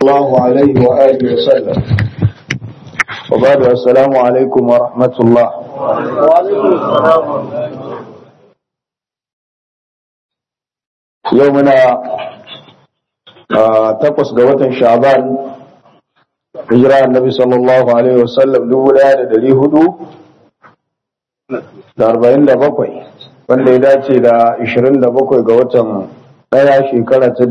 الله عليه وآله وسلم وبعد السلام عليكم ورحمة الله. وعليكم السلام. يومنا تقص قوة شعبان هجرة النبي صلى الله عليه وسلم دولا دلي هدو da 47 wanda ya dace da 27 ga watan ɗaya shekara ta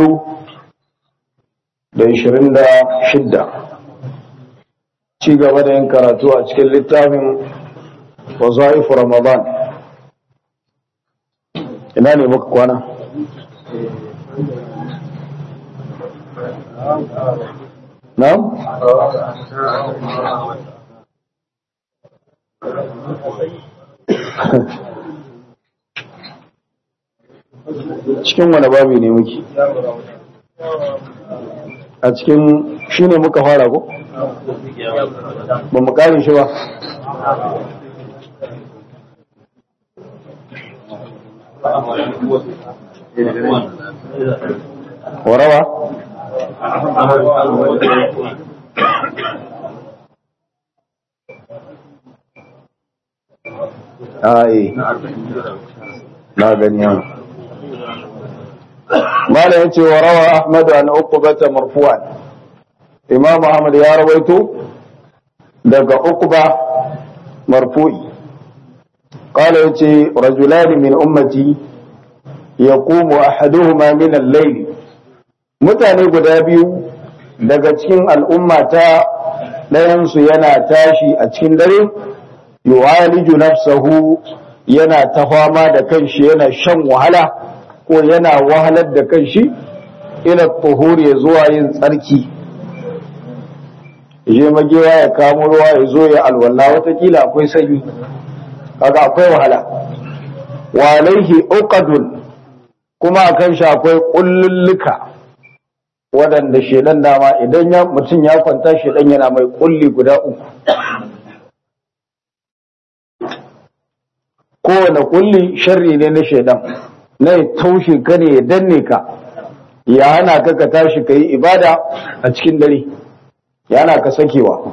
2026 ci gaba da yin karatu a cikin littafin wazaifu ramadan. Ina ne muka kwana? Na'am? Cikin wani babi ne muke? A cikin shi ne muka fara ko? Ba mu kare shi ba. Warawa? Ai, na gani yau. Malam yace wa rawa Ahmad an Uqbata marfu'an. Imam Ahmad ya rawaito daga Uqba marfu'i. Qala yace rajulan min ummati yaqumu ahaduhuma min al-layl. Mutane guda biyu daga cikin al'ummata ɗayan su yana tashi a cikin dare yu'aliju nafsahu, yana ta fama da kanshi, yana shan wahala ko yana wahalar da kanshi ila tuhuri ya zuwa yin tsarki, je magewa ya kamo ruwa ya zo ya alwala, watakila akwai sanyi kaga akwai wahala. Wa alaihi uqadun, kuma akan shi akwai kullulluka waɗanda shedan dama idan mutum ya kwanta shedan yana mai kulli guda uku. Kowane kulli sharri ne na shaidan, na ya taushe ka ne ya danne ka, ya hana ka ka tashi ka yi ibada a cikin dare, ya hana ka sakewa.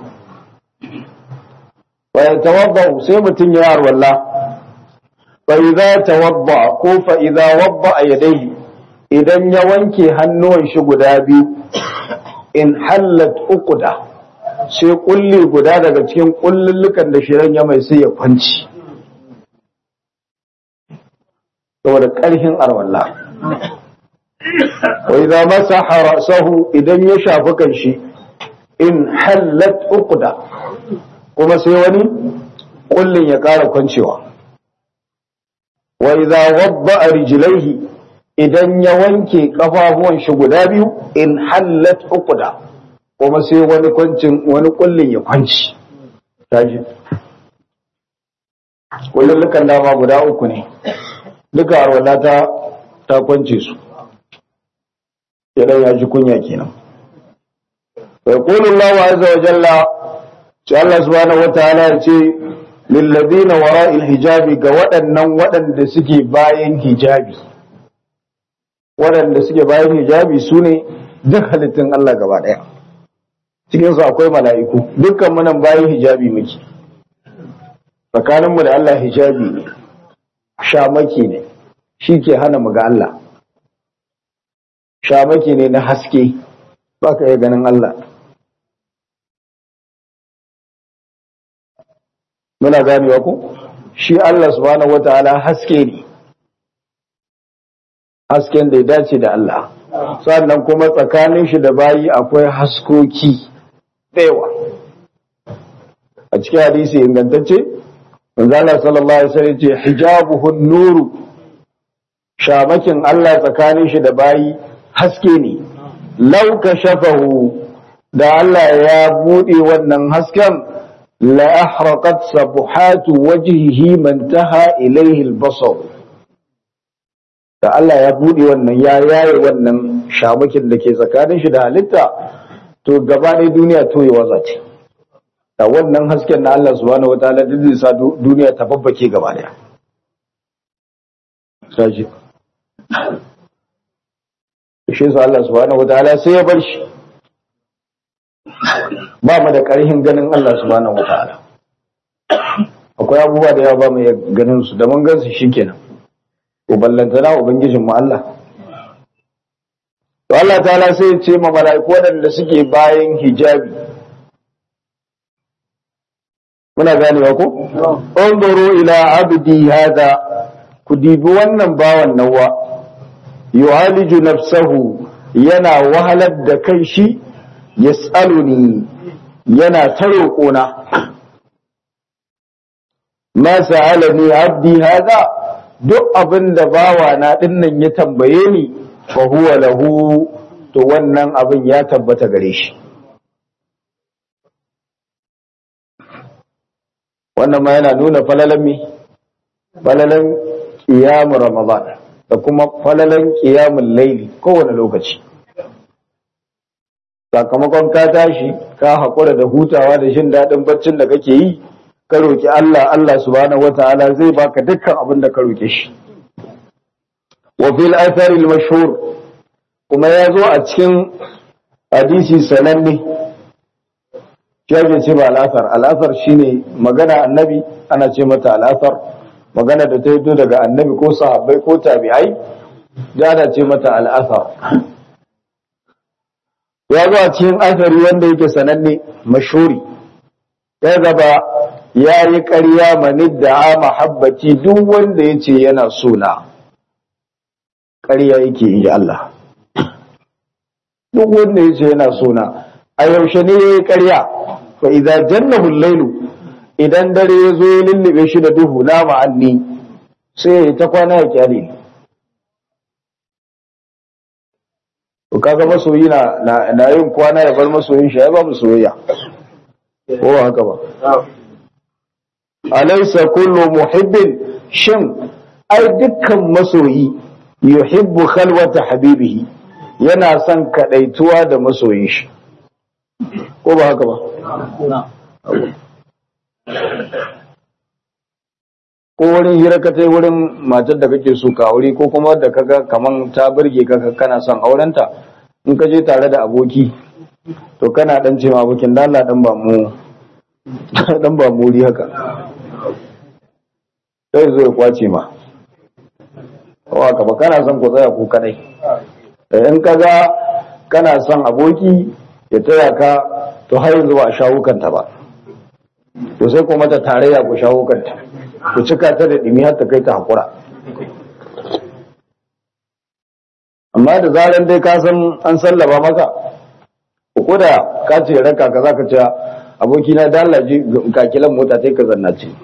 Bayan tawabba sai mutum ya arwalla, fa'iza tawabba ko fa'iza wabba a yadai, idan ya wanke hannuwan shi guda biyu, in hallat uquda, sai kulli guda daga cikin kullullukan da shirin ya mai sai ya kwanci. Saboda ƙarfin arwalla. Wa idza masaha ra'sahu, idan ya shafi kanshi, in hallat uqda, kuma sai wani kullin ya ƙara kwancewa. Wa idza wadda rijlaihi, idan ya wanke kafafuwan shi guda biyu, in hallat uqda, kuma sai wani kullin ya kwanci. Taji. Kullun dama guda uku ne. Duka arwala ta kwance su, ya ji kunya kenan. Bai kulun lawa azza wa jalla, ce Allah subhanahu wa ta'ala ya ce lillazina wara'il hijabi, ga waɗanda suke bayan hijabi. Waɗanda suke bayan hijabi su ne duk halittun Allah gaba ɗaya. Cikinsu akwai mala'iku, dukkan munan bayan hijabi muke. Tsakaninmu da Allah hijabi ne. Shamaki ne, shi ke hana mu ga Allah. Shamaki ne na haske, ba ka iya ganin Allah. Muna ganewa ku? Shi Allah subhanahu wa ta'ala haske ne, hasken da ya dace da Allah. Sannan kuma tsakanin shi da bayi akwai haskoki ɗewa. A cikin hadisi ingantacce, manzala sallallahu alaihi wasallam ce hijabuhu nuru, shamakin Allah tsakanin shi da bayi haske ne. Law kashafahu, da Allah ya bude wannan hasken, la ahraqat sabuhatu wajhihi man taha ilayhi al-basar. Da Allah ya bude wannan, ya yaye wannan shamakin da ke tsakanin shi da halitta, to gaba ɗaya duniya toyewa za ce. Da wannan hasken na Allah subhanahu wataala duk zai sa duniya ta babbake gaba daya. Saji. shi sa Allah subhanahu wataala sai ya bar shi ba mu da ƙarhin ganin Allah subhanahu wataala akwai abubuwa da yawa ba mu ganin su da mun gansu shikenan to ballantana ubangijin mu Allah to Allah ta'ala sai ya ce ma mala'iku waɗanda suke bayan hijabi muna ganewa ko unzuru ila abdi hada ku dibi wannan bawan nawa yu'aliju nafsahu yana wahalar da kai shi yas'aluni yana ta roƙona ma sa'alani abdi hada duk abin da bawa na dinnan ya tambaye ni fa huwa lahu to wannan abin ya tabbata gare shi wannan ma yana nuna falalan qiyamul ramadan da kuma falalan qiyamul layli kowane lokaci sakamakon ka tashi ka haƙura da hutawa da jin daɗin baccin da kake yi ka roki Allah subhanahu wataala zai baka dukkan abin da ka roke shi wa fil athar al mashhur kuma ya zo a cikin hadisi sananne ce ba al'asar shine magana annabi ana ce mata al'asar magana da ta yi daga annabi ko sahabbai ko tabi'ai da ana ce mata al'asar ya zo a cikin asari wanda yake sananne mashhuri ya gaba ya yi ƙarya manid da mahabbaci duk wanda ya ce yana sona ƙarya yake yi Allah duk wanda ya ce yana sona a yaushe ne ya yi ƙarya fa idza jannahu al-lailu idan dare ya zo ya lullube shi da duhu na ma'anni sai ya ta kwana ya kyale to kaga masoyi na yin kwana ya bar masoyin shi ya ba mu soyayya ko haka ba alaysa kullu muhibbin shin ai dukkan masoyi yuhibbu khalwata habibihi yana son kadaituwa da masoyin shi ko ba haka ba ko wurin hira ka tai wurin matar da kake so ka aure ko kuma da kaga kaman ta burge ka kana son aurenta in ka je tare da aboki to kana dan cewa abokin da Allah dan ba muri haka sai zo ya kwace ma wa ka ba kana son ku tsaya ku kadai in kaga kana son aboki ya taya ka to har yanzu ba a shawo kanta ba to sai kuma ta tarayya ku shawo kanta ku cika ta da dimi har ta kai ta hakura amma da zaran dai ka san an sallaba maka ko da ka ce raka ka zaka ce aboki na dalaji ka kilan mota sai ka zanna ce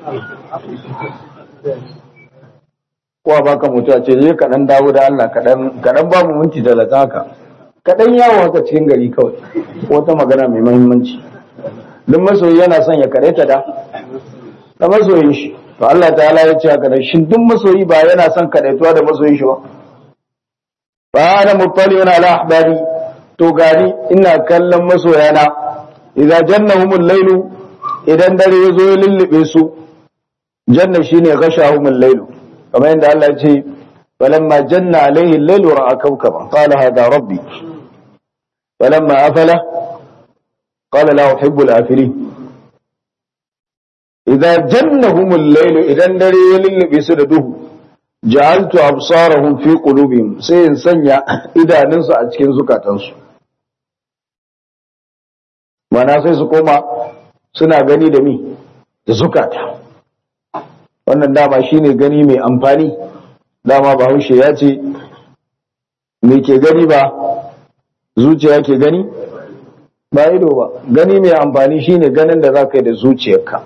ko ba ka mutu ce je ka dan dawo da Allah ka dan ba mu minti 30 haka ka dan yawo haka cikin gari kawai ko ta magana mai muhimmanci duk masoyi yana son ya karaita da masoyin shi to Allah ta'ala ya ce haka da shin duk masoyi ba yana son kadaituwa da masoyin shi ba fa ana muttali'un ala ahbari to gari ina kallon masoyana idza jannahumul laylu idan dare yazo ya lullube su janna shine ghashahumul laylu kamar yadda Allah ya ce falamma janna alaihi al-laylu ra'a kawkaban qala hadha rabbi falamma afala qala la uhibbu al-afilin idza jannahumul laylu idan dare ya lullube su da duhu ja'altu absarahum fi qulubihim sai in sanya idanunsu a cikin zukatansu mana sai su koma suna gani da mi da zukata wannan dama shine gani mai amfani dama Bahaushe ya ce me ke gani ba zuciya ke gani ba ido ba gani mai amfani shine ganin da zaka yi da zuciyarka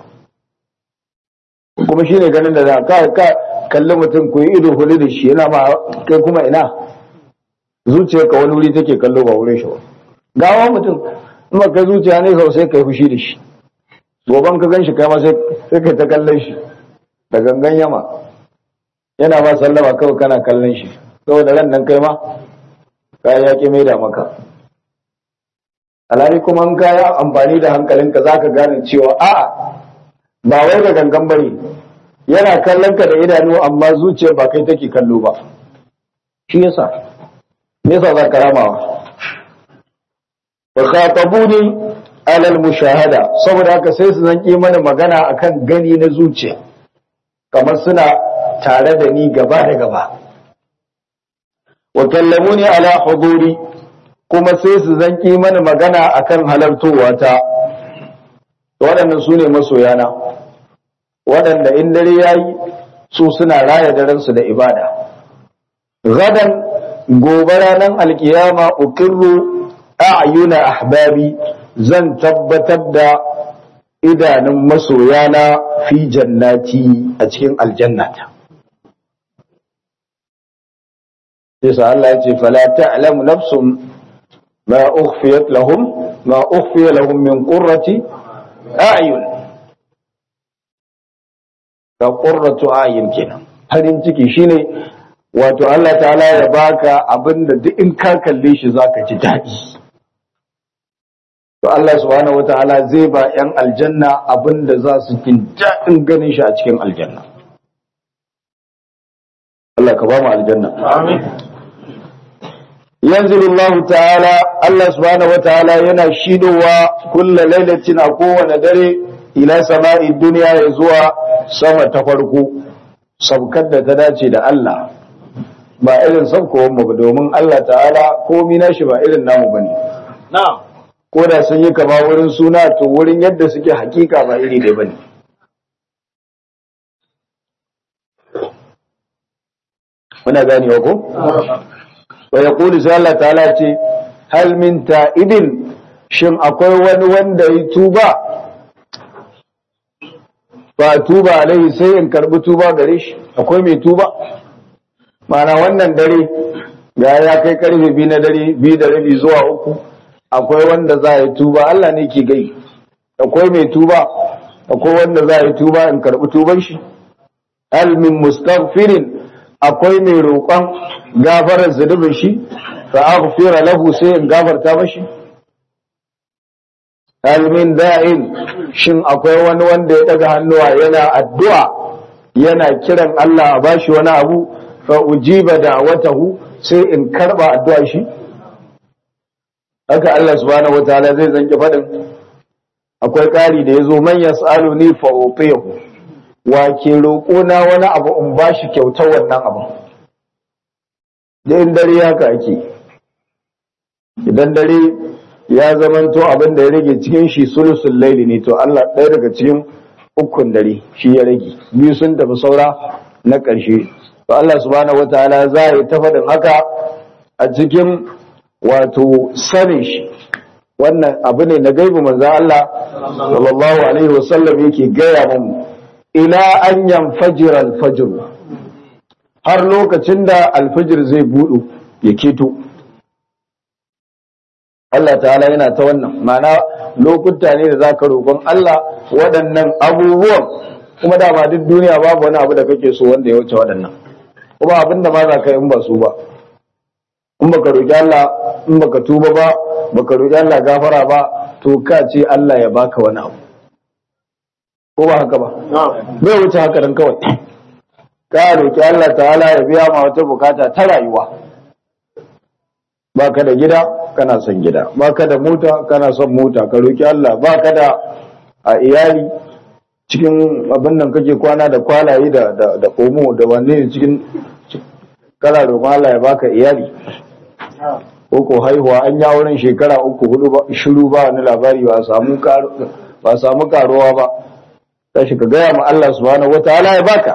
kuma shine ganin da za ka kalli mutum ku yi ido hudu da shi yana ma kai kuma ina zuciyarka wani wuri take kallo ba wurin shi ba gawa mutum in ba kai zuciya ne sai kai fushi da shi goban ka ganshi kai ma sai kai ta kallon shi da gangan yama yana ma sallama kawai kana kallon shi saboda ran nan kai ma kai yaki mai da maka alhali kuma in kai amfani da hankalinka zaka gane cewa a'a ba wai da gangan bane yana kallon ka da idanu amma zuciya ba kai take kallo ba shi yasa za ka ramawa wa khatabuni alal mushahada saboda haka sai su zanki mana magana akan gani na zuciya kamar suna tare da ni gaba da gaba wa kallamuni ala huduri kuma sai su zanki mana magana akan halartowa ta waɗannan su ne masoyana waɗanda in dare yayi su suna raya daren su da ibada gadan gobe ranar alkiyama ukirru a'yuna ahbabi zan tabbatar da idanun masoyana fi jannati a cikin aljannata yasa Allah ya ce fala ta'lamu nafsum ma ukhfiyat lahum ma ukhfiya lahum min qurrati a'yun ka qurratu a'yun kenan farin ciki shine wato Allah ta'ala ya baka abinda duk in ka kalle shi zaka ji dadi to Allah subhanahu wataala zai ba yan aljanna abinda za su jin dadin ganin shi a cikin aljanna Allah ka ba mu aljanna amin yanzilullahu ta'ala Allah subhanahu wataala yana shidowa kulla lailatin a kowane dare ila sama'i duniya ya zuwa sama ta farko sabkar da ta dace da Allah ba irin sabkowar mu ba domin Allah ta'ala komai nashi ba irin namu bane na'am ko da sun yi kama wurin suna to wurin yadda suke hakika ba iri ɗaya bane muna ganewa ko wa yaqulu sai Allah ta'ala ce hal min ta'idin shin akwai wani wanda ya tuba ba tuba alai sai in karbi tuba gare shi akwai mai tuba mana wannan dare ga ya kai karfe 2 na dare 2 da rabi zuwa 3 akwai wanda za ya tuba Allah ne ke gai akwai mai tuba akwai wanda za ya tuba in karbi tuban shi hal min mustaghfirin akwai mai roƙon gafarar zunubin shi fa aghfira lahu sai in gafarta mashi hal min da'in shin akwai wani wanda ya daga hannuwa yana addu'a yana kiran Allah a bashi wani abu fa ujiba da'watahu sai in karba addu'a shi haka Allah subhanahu wataala zai zanki fadin akwai ƙari da yazo man yas'aluni fa utihu wa ke roƙo na wani abu in bashi kyautar wannan abu da in dare haka ake idan dare ya zamanto abin da ya rage cikin shi sulusul laili ne to Allah ɗaya daga cikin ukun dare shi ya rage biyu sun tafi saura na ƙarshe to Allah subhanahu wataala za ya ta faɗin haka a cikin wato sanin shi wannan abu ne na gaibu manzo Allah sallallahu alaihi wasallam yake gaya mu ila an yanfajira al-fajr har lokacin da al-fajr zai budu ya keto Allah ta'ala yana ta wannan ma'ana lokuta ne da zaka roƙon Allah waɗannan abubuwan kuma da ba duk duniya babu wani abu da kake so wanda ya wuce waɗannan kuma abinda ma za ka yi in ba su ba in baka roƙi Allah in baka tuba ba baka roƙi Allah gafara ba to ka ce Allah ya baka wani abu ko ba haka ba bai wuce haka dan kawai ka roƙi Allah ta'ala ya biya ma wata bukata ta rayuwa baka da gida kana son gida baka da mota kana son mota ka roki Allah baka da a iyali cikin abin nan kake kwana da kwalaye da komo da wanne cikin kana roƙon Allah ya baka iyali ko haihuwa an ya wurin shekara 3-4 ba shiru ba wani labari ba samu karuwa ba tashi ka gaya ma Allah subhanahu wataala ya baka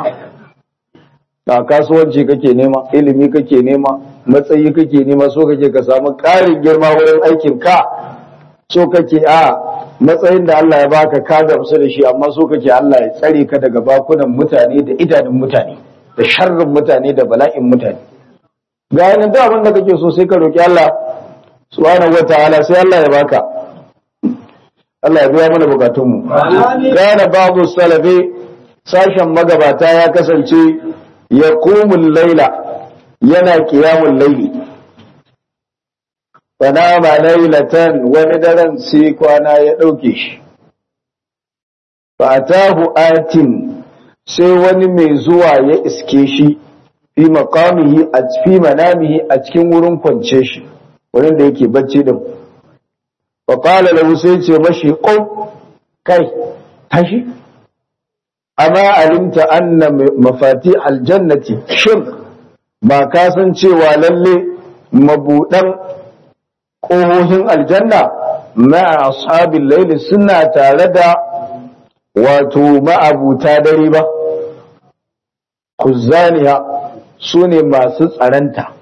a kasuwanci kake nema ilimi kake nema matsayi kake nema so kake ka samu ƙarin girma wurin aikin ka so kake a matsayin da Allah ya baka ka gamsu da shi amma so kake Allah ya tsare ka daga bakunan mutane da idanun mutane da sharrin mutane da bala'in mutane ga yanin da abin da kake so sai ka roki Allah subhanahu wataala sai Allah ya baka Allah ya biya mana bukatunmu kana babu salafi sashen magabata ya kasance ya kumun laila yana kiyamun laili fanama lailatan wani daren sai kwana ya ɗauke shi fatahu atin sai wani mai zuwa ya iske shi fi maqamihi a fi manamihi a cikin wurin kwance shi wurin da yake bacci din fa qala lahu sai ce mashi qum kai tashi amma alimta anna mafati aljannati shin ba ka san cewa lalle mabudan ƙohohin aljanna ma'a ashabil layli suna tare da wato ma'abuta dare ba kuzaniya sune masu tsaranta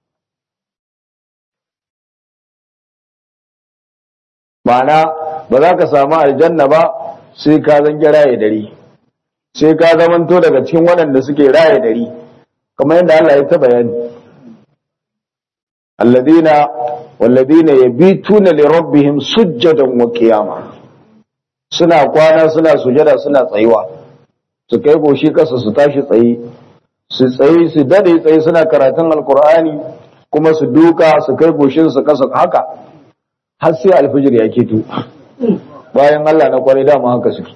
ma'ana ba za ka samu aljanna ba sai ka zange raye dare sai ka zamanto daga cikin waɗanda suke raye dare kamar yadda Allah ya ta bayani walladina yabituna li rabbihim sujjadan wa qiyama suna kwana suna sujada suna tsayuwa su kai goshi kasa su tashi tsaye su dade tsaye suna karatun alqur'ani kuma su duka su kai goshin su kasa haka har sai alfijir ya keto bayan Allah na kwarai dama haka suke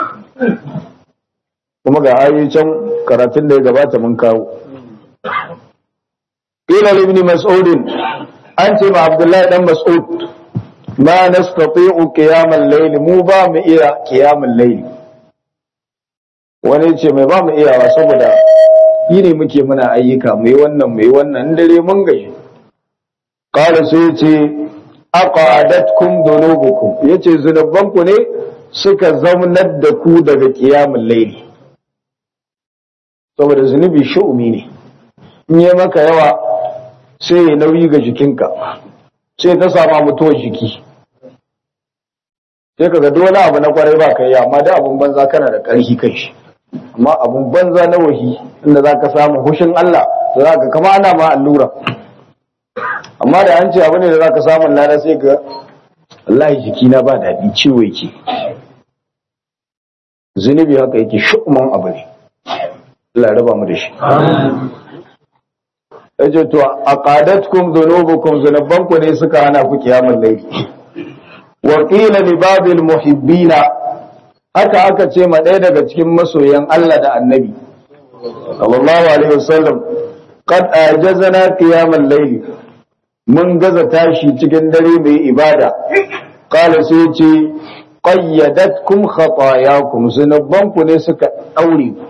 kuma ga ayoyi can karatun da ya gabata mun kawo ila ibn mas'ud an ce ma abdullahi dan mas'ud ma nastati'u qiyam al-layl mu ba mu iya qiyam al-layl wani ce mai ba mu iya wa saboda yini muke muna ayyuka mu yi wannan dare mun gaji qala sai ce aqadatkum dhunubukum yace zunubanku ne suka zaunar da ku daga qiyam al-layl saboda zunubi shu'umi ne in yi maka yawa sai ya nauyi ga jikinka sai ta sama mutuwar jiki sai kaga dole abu na kwarai ba kai amma da abun banza kana da ƙarfi kai shi amma abun banza na wahi inda zaka samu hushin Allah to zaka kama ana ma allura amma da an ce abu ne da zaka samu lada sai ga wallahi jiki na ba daɗi ciwo yake zunubi haka yake shu'man abu ne Allah ya raba mu da shi yace to aqadatkum dhunubukum zunubanku ne suka hana ku kiyamul layli wa qila li babil muhibbina haka aka ce ma ɗaya daga cikin masoyan Allah da Annabi sallallahu alaihi wasallam qad ajazana qiyamul layli mun gaza tashi cikin dare mai ibada qala sai ce qayyadatkum khatayakum zunubanku ne suka daure ku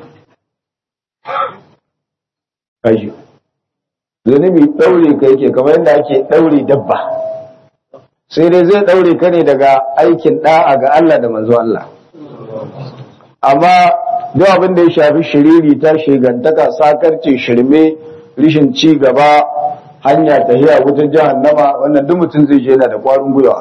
kaji zunubi daure ka yake kamar yadda ake daure dabba sai dai zai daure ka ne daga aikin da'a ga Allah da manzo Allah amma duk abin da ya shafi shiriri ta shegantaka sakarce shirme rishin ci gaba hanya tahiya wutar jahannama wannan duk mutum zai je yana da kwarin gwiwa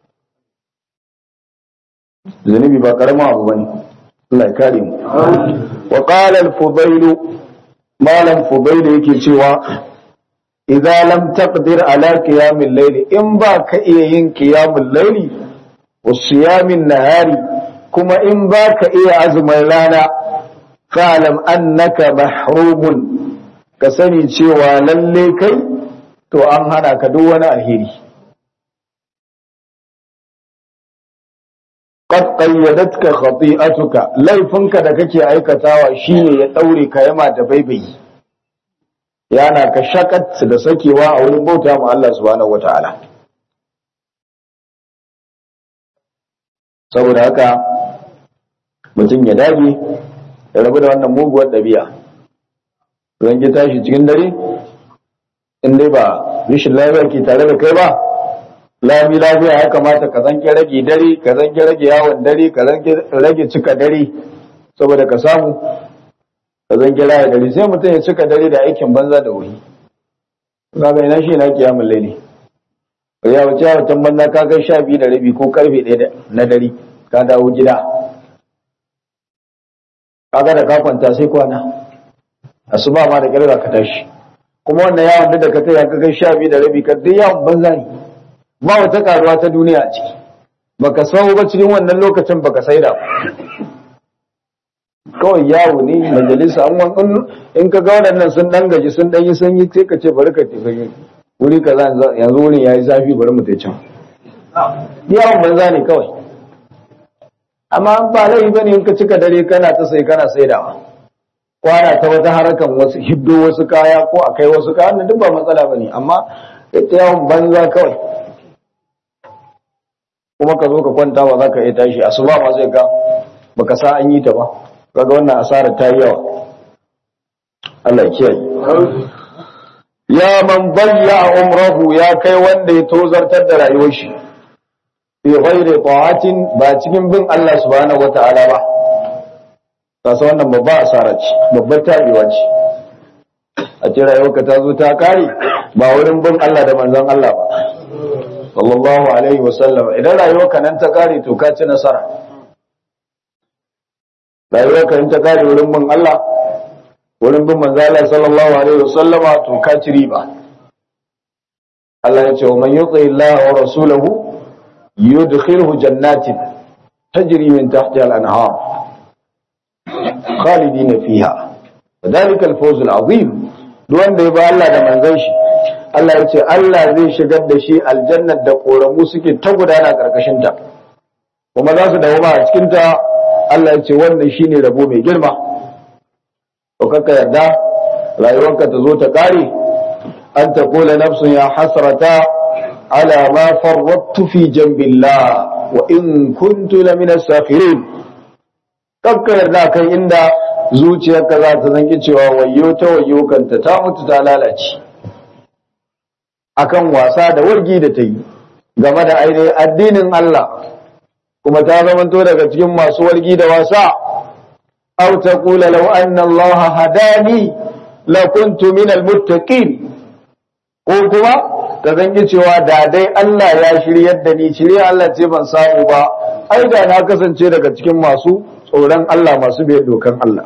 zunubi ba karamin abu bane Allah ya kare mu wa qala al-fudayl malam fudayl yake cewa idza lam taqdir ala qiyam al-layl in ba ka iya yin qiyam al-layl wa siyam an-nahari kuma in ba ka iya azumin rana fa'lam annaka mahrumun ka sani cewa lalle kai to an hana ka duk wani alheri qad qayyadatka khati'atuka laifinka da kake aikatawa shine ya daure ka yama da baibayi yana ka shakat da sakewa a wurin bauta ma Allah subhanahu wataala saboda haka mutum ya dage ya rabu da wannan muguwar dabi'a zan ji tashi cikin dare in dai ba rishin lafiya ke tare da kai ba lami lafiya ya kamata ka zanke rage dare ka zanke rage yawon dare ka zanke rage cika dare saboda ka samu ka zanke raya dare sai mutum ya cika dare da aikin banza da wuri kaga ina shi na kiyamul laili ya wuce a watan banza ka kai 12:30 ko karfe 1 na dare ka dawo gida kaga da ka kwanta sai kwana asuba ma da kirga ka tashi kuma wannan yawon da ka kai ka kai 12:30 ka duk yawon banza ne ba wata karuwa ta duniya a ciki baka samu ba cikin wannan lokacin baka saida kawai yawo ne majalisa an wani in ka ga waɗannan sun dan gaji sun dan yi sanyi sai ka ce bari ka tafi wuri kaza yanzu wurin yayi zafi bari mu tafi can yawon banza ne kawai amma an ba laifi bane in ka cika dare kana ta sai kana saidawa kwana ta wata harakan wasu hiddo wasu kaya ko akai wasu kaya wannan duk ba matsala bane amma ita yawon banza kawai kuma ka zo ka kwanta ba za ka iya tashi asuba ma zai ga baka sa an yi ta ba kaga wannan asarar ta yi yawa Allah ya kiyaye ya man bayya umrahu ya kai wanda ya tozartar da rayuwar shi fi ghairi ta'atin ba cikin bin Allah subhanahu wata'ala ba kasa wannan babba asara ce babbar tabewa ce a ce rayuwarka ta zo ta kare ba wurin bin Allah da manzon Allah ba sallallahu alaihi wasallam idan rayuwarka nan ta kare to ka ci nasara rayuwarka nan ta kare wurin bin Allah wurin bin manzon Allah sallallahu alaihi wasallam to ka ci riba Allah ya ce wa man yuti Allah wa rasulahu yudkhilhu jannatin tajri min tahtiha al-anhar khalidina fiha ذلك الفوز العظيم duk wanda ya ba Allah da manzon shi Allah ya ce Allah zai shigar da shi aljannar da koramu suke ta gudana karkashin ta kuma za su dawo a cikin ta Allah ya ce wannan shine rabo mai girma to kaka yarda rayuwarka ta zo ta kare an ta kula nafsun ya hasrata ala ma farrattu fi jambillah wa in kuntu lamina sakhirin kaka yarda kai inda zuciyarka za ta zanki cewa wayo ta wayo kanta ta mutu ta lalace akan wasa da wargi da ta yi game da ainihin addinin Allah kuma ta zamanto daga cikin masu wargi da wasa aw taqula law anna Allah hadani la kuntu min almuttaqin ko kuma ta zanki cewa da dai Allah ya shiryar da ni shirye Allah ce ban samu ba ai da na kasance daga cikin masu tsoron Allah masu biyar dokan Allah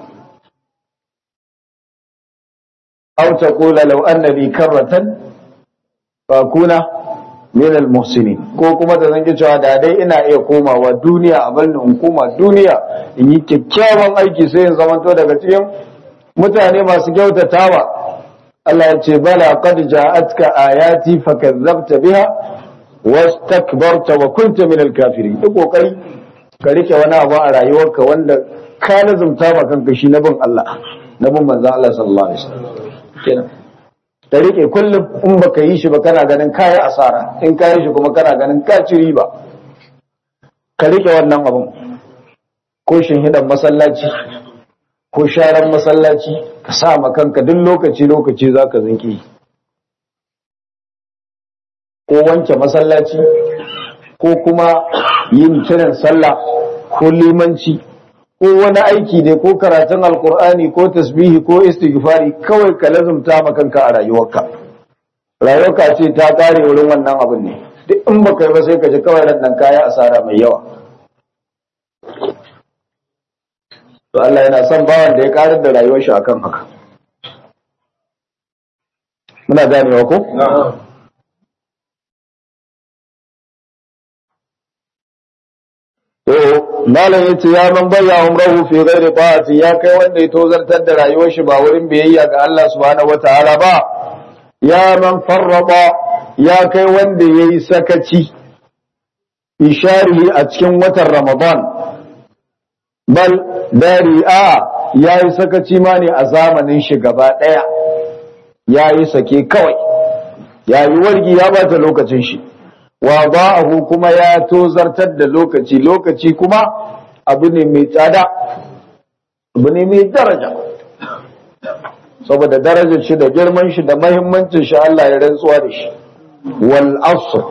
أو تقول لو أن لي كرة فأكون من المحسنين ko kuma ta zanki cewa da dai ina iya komawa duniya a balni in koma duniya in yi kyakkyawan aiki sai in zamanto daga cikin mutane masu kyautatawa Allah ya ce bala qad ja'atka ayati fakazzabta biha wastakbarta wa kunta min al-kafirin duk kokari ka rike wani abu a rayuwarka wanda ka lazumta ma kanka shi na bin Allah na bin manzo Allah sallallahu alaihi wasallam kenan da rike kullum in baka yi shi ba kana ganin kayi asara in kayi shi kuma kana ganin ka ci riba ka rike wannan abun ko shinhidan masallaci ko sharan masallaci ka sa ma kanka duk lokaci zaka zinki ko wanke masallaci ko kuma yin kiran sallah ko limanci ko wani aiki ne ko karatun alkur'ani ko tasbihi ko istighfari kawai ka lazumta ma kanka a rayuwarka ce ta kare wurin wannan abin ne duk in baka yi ba sai ka ji kawai nan kaya asara mai yawa to Allah yana son bawan da ya karar da rayuwar shi akan haka muna ganewa ko malam yace ya man bayya umrahu fi ghairi ta'ati ya kai wanda ya tozartar da rayuwar shi ba wurin biyayya ga Allah subhanahu wataala ba ya man farraba ya kai wanda yayi sakaci ishari a cikin watan Ramadan bal dari'a yayi sakaci ma ne a zamanin shi gaba daya yayi sake kawai yayi wargi ya bata lokacin shi wa ba'ahu kuma ya tozartar da lokaci kuma abu ne mai tsada abu ne mai daraja saboda darajar shi da girman shi da muhimmancin shi Allah ya rantsuwa da shi wal asr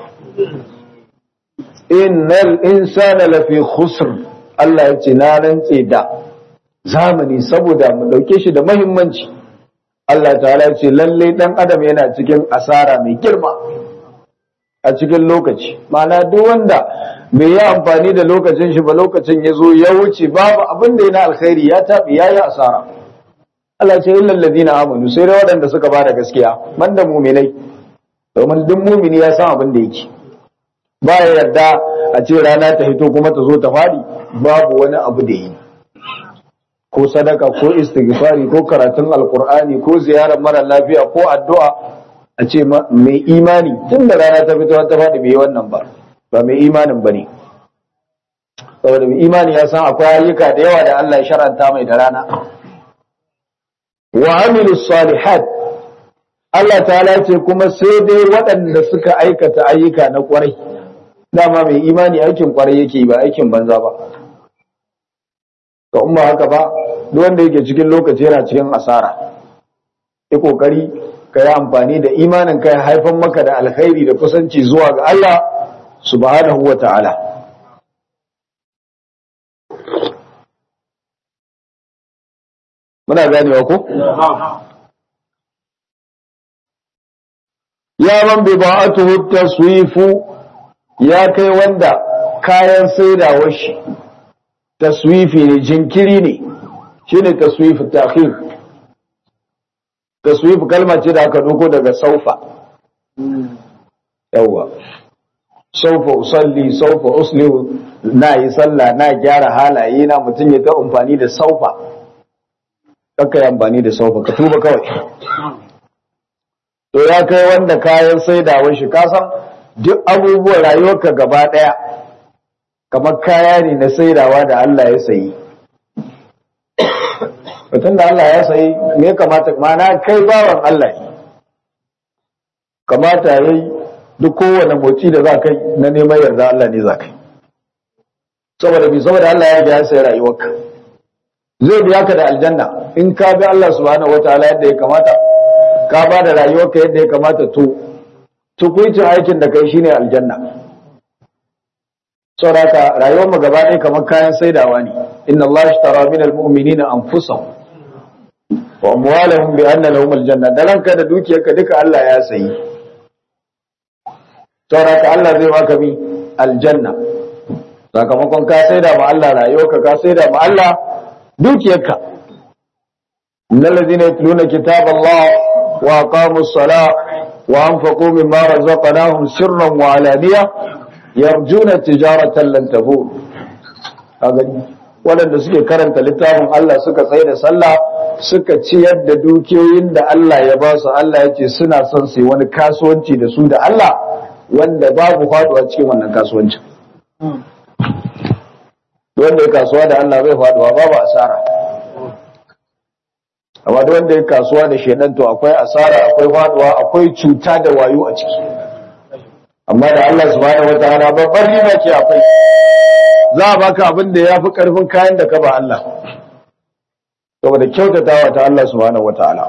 innal insana lafi khusr Allah ya ce na rantse da zamani saboda mu dauke shi da muhimmanci Allah ta'ala ya ce lalle dan adam yana cikin asara mai girma a cikin lokaci ma'ana duk wanda bai yi amfani da lokacin shi ba lokacin ya zo ya wuce babu abin da yana alkhairi ya tabi ya yi asara Allah ce illal ladina amanu sai da waɗanda suka ba da gaskiya banda mu'minai domin duk mu'mini ya san abin da yake ba ya yarda a ce rana ta hito kuma ta zo ta fadi babu wani abu da yi ko sadaka ko istighfari ko karatun alqur'ani ko ziyarar mara lafiya ko addu'a a ce mai imani tun da rana ta fito ta faɗi bai wannan ba mai imanin ba ne saboda mai imani ya san akwai ayyuka da yawa da Allah ya sharanta mai da rana wa amilu salihat Allah ta'ala ce kuma sai dai waɗanda suka aikata ayyuka na ƙwarai dama mai imani aikin kwarai yake ba aikin banza ba. Ka umma haka ba, duk wanda yake cikin lokaci yana cikin asara. Yi kokari ka yi amfani da imanin ka ya haifan maka da alkhairi da kusanci zuwa ga Allah subhanahu wa ta'ala. Muna ganewa ko? Ya man bi ba'atuhu taswifu, ya kai wanda kayan saidawar shi taswifi ne, jinkiri ne, shine taswifu ta'khir. Taswifu kalma ce da aka doko daga saufa. Yawwa. Saufa usalli, saufa uslihu, na yi sallah, na gyara halaye na, mutum ya ta amfani da saufa. Kaka yi amfani da saufa, ka tuba kawai. To ya kai wanda kayan saidawar shi, kasan duk abubuwan rayuwarka gaba ɗaya, kamar kaya ne na saidawa da Allah ya sayi. Mutum da Allah ya sayi, me kamata, mana kai bawan Allah ne. Kamata ya yi duk kowane motsi da za kai na neman yarda Allah ne za kai. Saboda Allah ya ga ya sayi rayuwarka. Zai biya ka da aljanna in ka bi Allah subhanahu wataala yadda ya kamata, ka ba da rayuwarka yadda ya kamata, to tukuicin aikin da kai shine aljanna. Saboda ka rayuwar mu gaba ɗaya kamar kayan saidawa ne. Inna Allah ishtara min almu'minina anfusahum wa amwalahum bi anna lahum aljanna. Da ranka da dukiyarka duka Allah ya sayi. Saboda ka Allah zai baka bi aljanna. Sakamakon ka saida ma Allah rayuwarka, ka saida ma Allah dukiyarka. Innal ladina yatluna kitaballah wa aqamus salah wa anfaqu mimma razaqnahum sirran wa alaniya yarjuna tijaratan lan tabur. Kaga waɗanda suke karanta littafin Allah suka tsaye da sallah suka ciyar da dukiyoyin da Allah ya ba su, Allah ya ce suna son su yi wani kasuwanci da su da Allah wanda babu faduwa cikin wannan kasuwancin. Wanda ya kasuwa da Allah bai faduwa, babu asara. Amma da wanda ya kasuwa da shedan to akwai asara, akwai faduwa, akwai cuta da wayo a ciki. Amma da Allah subhanahu wataala babbar riba ce akwai. Za a baka abin da ya fi ƙarfin kayan da ka ba Allah, saboda kyautatawa ta Allah subhanahu wa ta'ala.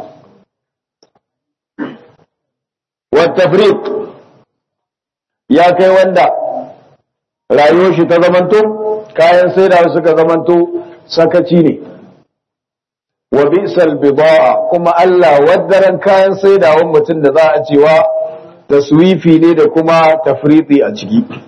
Wattafriq, ya kai wanda rayuwar shi ta zamanto, kayan saidawa suka zamanto sakaci ne. Wa bi'sal bida'a, kuma Allah waddaran kayan saidawan mutum da za a cewa taswifi ne da kuma tafriti a ciki.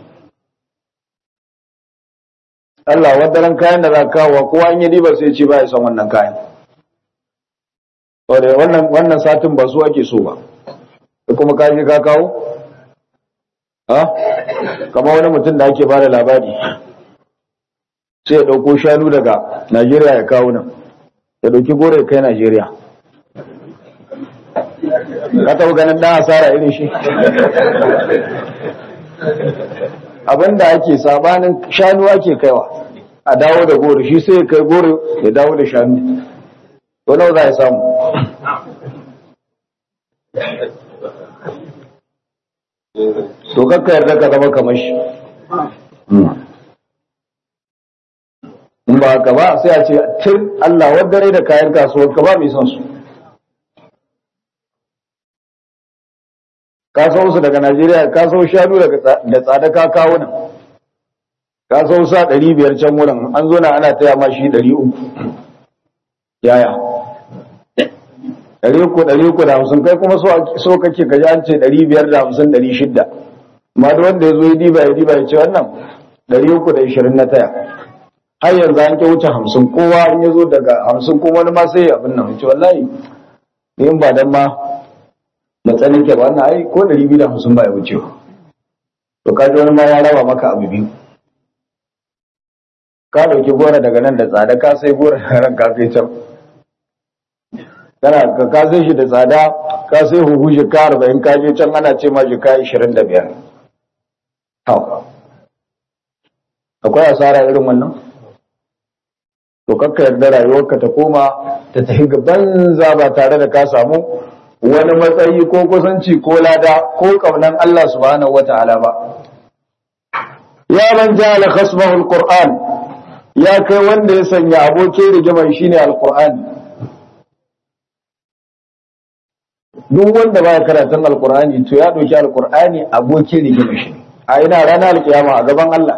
Allah wadaran kayan da za ka kawo kowa in yi riba sai ce ba ya san wannan kayan. Saboda wannan satin ba su ake so ba. Da kuma ka je ka kawo? Ha? Kama wani mutum da ake bada labari. Sai ya ɗauko shanu daga Najeriya ya kawo nan. Ya ɗauki goro ya kai Najeriya. Ka taɓa ganin ɗan asara irin shi? Abinda ake sabanin shanu ake kaiwa a dawo da goro, shi sai kai goro ya dawo da shanu. To nawa za a samu? To kakka yarda ka zama kamar shi. In ba haka ba sai a ce tun Allah wadare da kayan kasuwar ka ba mai son su. Ka sau su daga Najeriya, ka sau shanu da tsada ka kawo nan, ka sau sa 500 can wurin, an zo na ana taya ma shi 300. Yaya? 300-350, kai kuma so kake kaji an ce 550-600. Ma da wanda ya zo ya diba ya ce wannan 320 na taya. Har yanzu an ke wuce 50, kowa in ya zo daga 50 kuma wani ma sai abin nan, ce wallahi, ni in ba dan ma matsalin ke ba wannan ai ko 250 ba ya wuce. To kaji wani ma ya raba maka abu biyu. Ka dauki gora daga nan da tsada, ka sai gora daga nan ka kai can. Kana ka sai shi da tsada, ka sai huhu jika 40, ka je can ana ce ma jika 25. Hau. Akwai asara irin wannan? To kakka yarda rayuwarka ta koma ta tafi gaban ba tare da ka samu wani matsayi ko kusanci ko lada ko kaunan Allah subhanahu wata'ala ba. ya man ja'ala khasmahu alquran ya kai wanda ya sanya abokin rigimar shine alqur'ani duk wanda baya karatun alqur'ani to ya doki alqur'ani abokin rigimar shi a ina ranar alkiyama a gaban Allah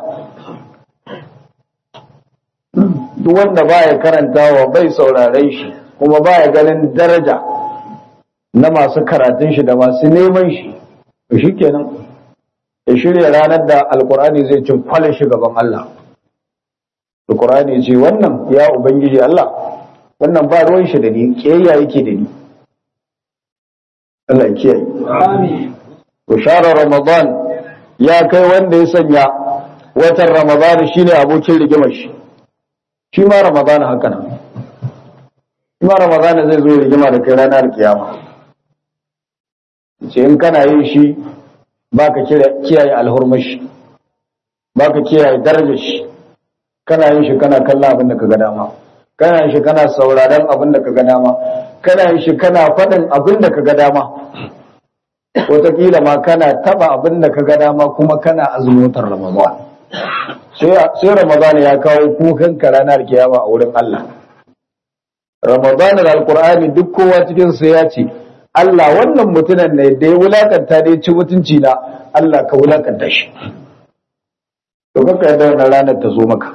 duk wanda baya karantawa bai sauraren shi kuma baya ganin daraja na masu karatun shi da masu neman shi to shikenan ya shirya ranar da alkur'ani zai cin kwale shi gaban Allah alkur'ani ce wannan ya ubangiji Allah wannan ba ruwan shi da ni kiyayya yake da ni Allah ya kiyaye amin bushara ramadan ya kai wanda ya sanya watan ramadan shine abokin rigimar shi shi ma ramadan haka nan shi ma ramadan zai zo rigima da kai ranar kiyama ce in kana yin shi baka kiyaye alhurmar shi baka kiyaye darajar shi kana yin shi kana kallon abin da ka ga dama kana yin shi kana sauraron abin da ka ga dama kana yin shi kana faɗin abin da ka ga dama wataƙila ma kana taɓa abin da ka ga dama kuma kana azumutar ramadan sai ramadan ya kawo kukan ka ranar kiyama a wurin Allah ramadan da alqur'ani duk kowa cikin sa ya ce Allah wannan mutunan ne da ya wulakanta da ya ci mutunci na Allah ka wulakanta shi to kanka yadda wannan ranar ta zo maka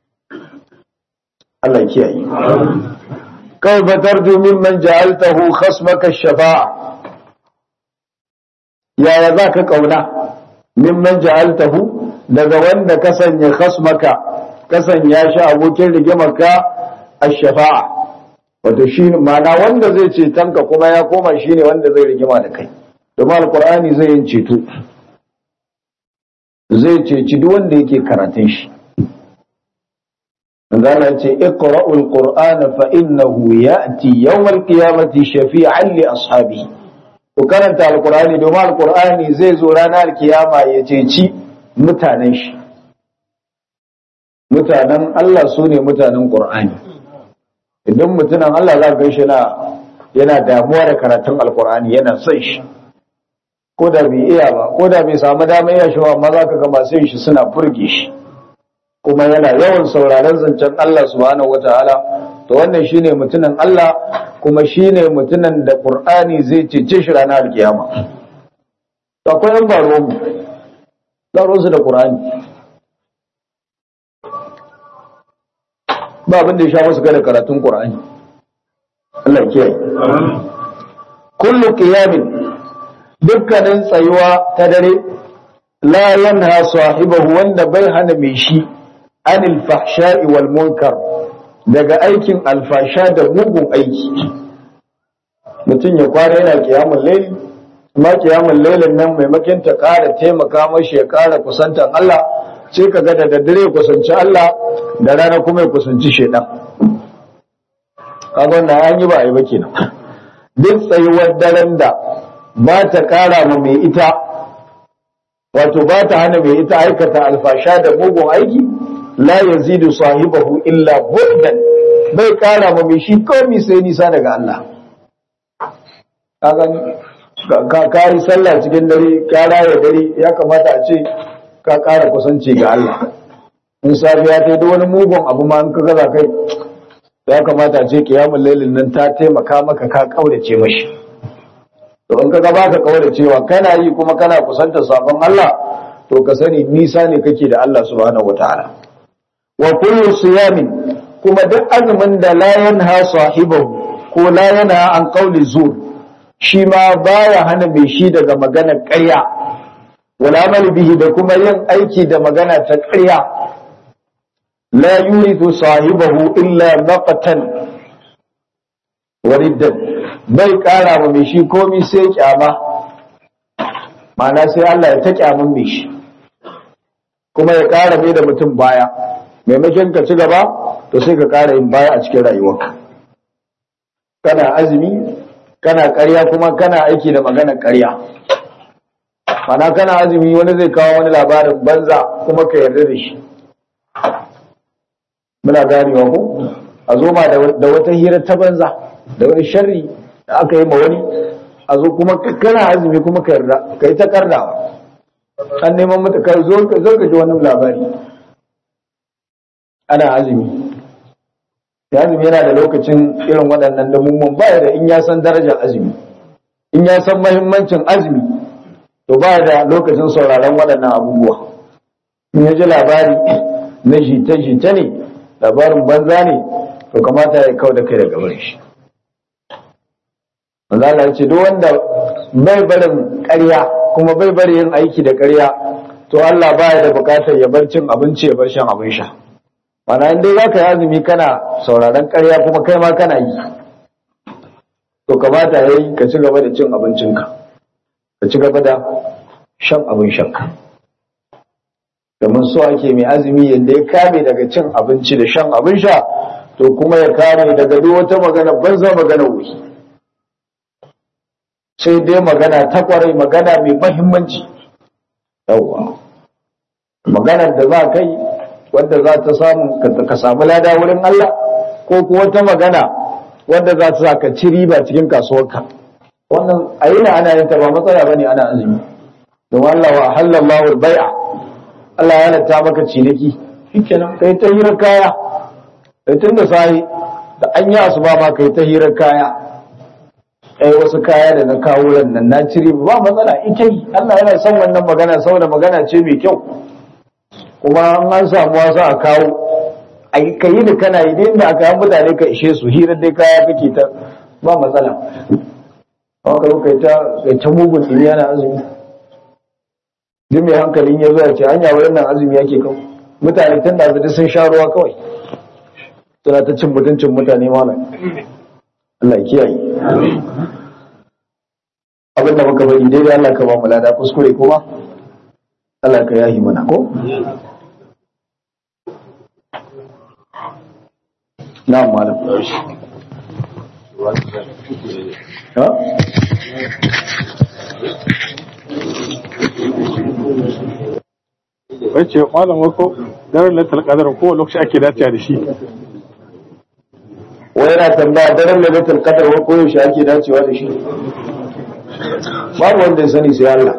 Allah kiyaye kai fatarju mimman ja'altahu khasmaka shafa'a yaya zaka kauna mimman ja'altahu daga wanda ka sanya khasmaka ka sanya shi abokin rigimarka ash-shafa'a wato shi ma'ana wanda zai ce tanka kuma ya koma shi ne wanda zai rigima da kai domin alkur'ani zai yin ceto zai ceci duk wanda yake karatun shi Allah ce iqra'ul qur'ana fa innahu ya'ti yawmal qiyamati shafi'an li ashabihi ku karanta alkur'ani domin alkur'ani zai zo ranar kiyama ya ceci mutanen shi mutanen Allah su ne mutanen qur'ani idan mutumin Allah za ka shi yana damuwa da karatun alkur'ani yana son shi ko da bai iya ba ko da bai samu damar iya shi ba amma za ka ga masu yin shi suna furge shi kuma yana yawan sauraron zancen Allah subhanahu wataala to wannan shine mutumin Allah kuma shine mutumin da Qur'ani zai cece shi ranar alkiyama to akwai yan baro mu su da Qur'ani ba abin da ya sha musu da karatun Qur'ani Allah ya kiyaye kullu qiyamin dukkanin tsayuwa ta dare la yanha sahibahu wanda bai hana mai shi anil fahsha'i wal munkar daga aikin alfasha da mugun aiki mutum ya kwana yana qiyamul layl kuma qiyamul laylin nan maimakon ta ƙara taimaka mashi ya ƙara kusantan Allah sai ka ga da daddare kusanci Allah da rana kuma ya kusanci shedan kaga wannan an yi ba a yi ba kenan duk tsayuwar daren da ba ta ƙara ma mai ita wato ba ta hana mai ita aikata alfasha da mugun aiki la yazidu sahibahu illa buddan bai ƙara ma mai shi komai sai nisa daga Allah ka yi sallah cikin dare ka raya dare ya kamata a ce ka ƙara kusanci ga Allah in safiya ta duk wani mugun abu ma in ka gaza kai ya kamata a ce kiyamul lailin nan ta taimaka maka ka kaurace mashi to in kaga baka kauracewa kana yi kuma kana kusantar sabon Allah to ka sani nisa ne kake da Allah subhanahu wataala wa kullu siyamin kuma duk azumin da la yanha sahibahu ko la yanha an qawli zur shi ma baya hana mai shi daga maganar ƙarya wal amal bihi da kuma yin aiki da magana ta ƙarya la yurithu sahibahu illa maqtan wariddan bai ƙara wa mai shi komi sai kyama ma'ana sai Allah ya ta kyamun mai shi kuma ya ƙara mai da mutum baya maimakon ka ci gaba to sai ka ƙara yin baya a cikin rayuwarka kana azumi kana ƙarya kuma kana aiki da maganar ƙarya mana kana azumi wani zai kawo wani labarin banza kuma ka yarda da shi muna ganewa ko a zo ma da wata hira ta banza da wani sharri da aka yi ma wani a zo kuma kana azumi kuma ka yarda ka yi ta kardawa an neman mata kai zo ka ji wani labari ana azumi azumi yana da lokacin irin waɗannan damumman baya da in ya san darajar azumi in ya san mahimmancin azumi to baya da lokacin sauraron waɗannan abubuwa in ya ji labari na jita-jita ne labarin banza ne to kamata ya kawo da kai daga wurin shi Allah ya ce duk wanda bai barin ƙarya kuma bai bari yin aiki da ƙarya to Allah baya da bukatar ya bar cin abinci ya bar shan abin sha mana in dai zaka yi azumi kana sauraron ƙarya kuma kai ma kana yi to kamata yayi ka ci gaba da cin abincinka ka ci gaba da shan abin shanka domin so ake mai azumi yadda ya kame daga cin abinci da shan abin sha to kuma ya kame daga duk wata magana banza magana wuri sai dai magana ta kwarai magana mai mahimmanci yawwa maganar da za kai wanda za ta samu ka samu lada wurin Allah ko kuwa ta magana wanda za ta sa ka ci riba cikin kasuwarka wannan ayyana ana yin ta ba matsala bane ana azumi don Allah wa halallahu al-bai'a Allah ya halatta maka ciniki shikenan kai ta hirar kaya kai tun da sai da an yi asuba ma kai ta hirar kaya wasu kaya da na kawo nan na cire ba matsala ita yi Allah yana son wannan magana saboda magana ce mai kyau kuma an samu wasu a kawo ka yi da kana yi da aka yi mutane ka ishe su hirar dai kaya kake ta ba matsala haka kai ta mugun tsini yana azumi duk mai hankalin ya zo ya ce hanya wurin nan azumi yake kawo mutane tun da sun sha ruwa kawai suna ta cin mutuncin mutane malam Allah ya kiyaye abin da muka bari daidai Allah ka ba mu lada kuskure kuma Allah ka yahi mana ko na'am malam ha wace malam wako daren latal qadar ko lokaci ake dacewa da shi wai yana tambaya daren lailatul qadar wa koyo shi ake dacewa da shi babu wanda ya sani sai Allah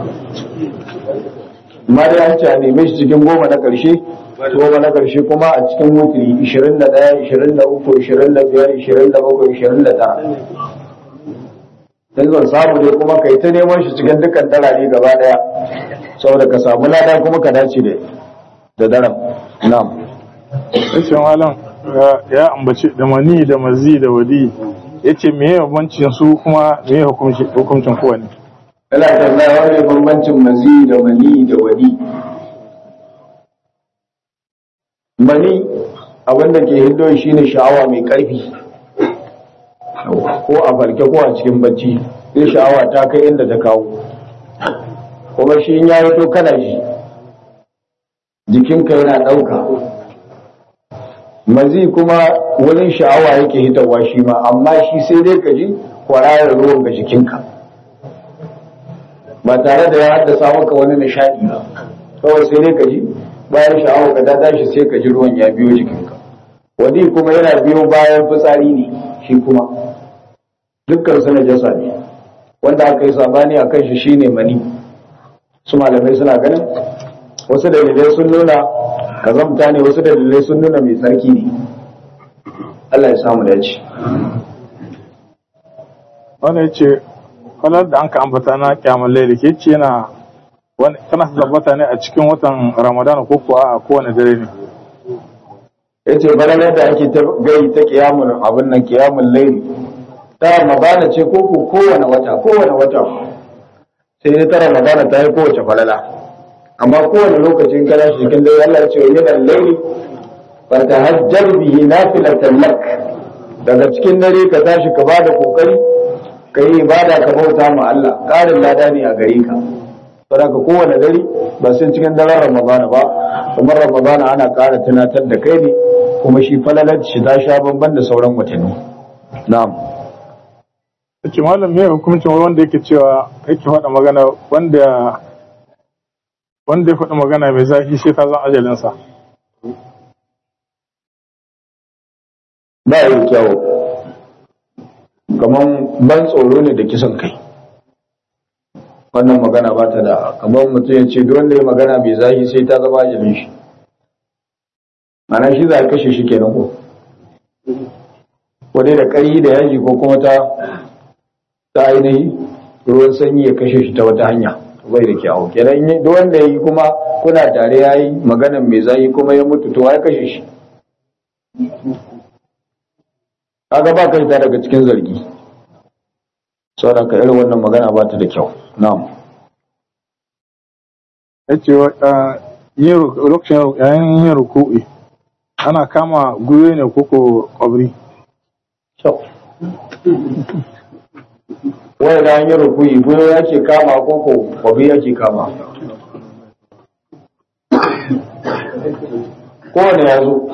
amma dai an ce a neme shi cikin goma na karshe goma na karshe kuma a cikin wutri 21 23 25 27 29 dan zan samu dai kuma kai ta neman shi cikin dukkan darare gaba daya saboda ka samu lada kuma ka dace da daren na'am sai malam ya ambaci da mani da mazi da wadi yace meye bambancin su kuma meye hukuncin kowanne Allah ta Allah wani bambancin mazi da mani da wadi mani abinda ke hiddo shine sha'awa mai karfi ko a farke ko a cikin bacci sai sha'awa ta kai inda ta kawo kuma shi in ya fito kana shi jikinka yana ɗauka mazi kuma wurin sha'awa yake hitarwa shi ma amma shi sai dai ka ji kwarayar ruwan ga jikinka ba tare da ya haddasa maka wani nishadi ba kawai sai dai ka ji bayan sha'awa ka dada shi sai ka ji ruwan ya biyo jikinka wadi kuma yana biyo bayan fitsari ne shi kuma dukkan su najasa ne wanda aka yi sabani a kan shi shine mani su malamai suna ganin wasu dalilai sun nuna kazamta ne wasu dalilai sun nuna mai tsarki ne Allah ya samu dace wanda ya ce kwanar da an ka ambata na kyamun laili ke ce yana tana zabbata ne a cikin watan ramadana ko kuwa a kowane dare ne ya ce bana da ake gai ta kiyamun abin nan kiyamun laili ta ramadana ce ko kowane wata sai dai ta ramadana ta yi kowace falala amma kowane lokacin kana shi cikin dare Allah ya ce yana laili fa tahajjar bihi nafilatan lak daga cikin dare ka tashi ka bada kokari kai ibada ka bauta ma Allah karin lada ne a gare ka saboda kowane dare ba sai cikin daren Ramadana ba kuma Ramadana ana ƙara tunatar da kai ne kuma shi falalar shi ta sha bamban da sauran watanni na'am ce malam me hukuncin wanda yake cewa yake faɗa magana wanda ya faɗi magana mai zafi sai ta zan ajalinsa ba yi kyawu kamar ban tsoro ne da kisan kai wannan magana ba ta da, kamar mutum ya ce duk wanda ya magana mai zahi sai ta zama ajalin shi, mana shi za a kashe shi kenan ko dai da ƙari da yaji ko kuma ta ainihi ruwan sanyi ya kashe shi ta wata hanya bai da kyawu kenan. duk wanda ya yi kuma kuna tare ya yi maganan mai zahi kuma ya mutu to ya kashe shi, kaga ba kai ta daga cikin zargi, saboda ka irin wannan magana ba ta da kyau. Na'am. yace lokacin yayin yin ruku'i ana kama gwiwa ne koko kwabri. Kyau. Wai da hanyar ruku'i gwiwa yake kama koko kwabri yake kama. Kowane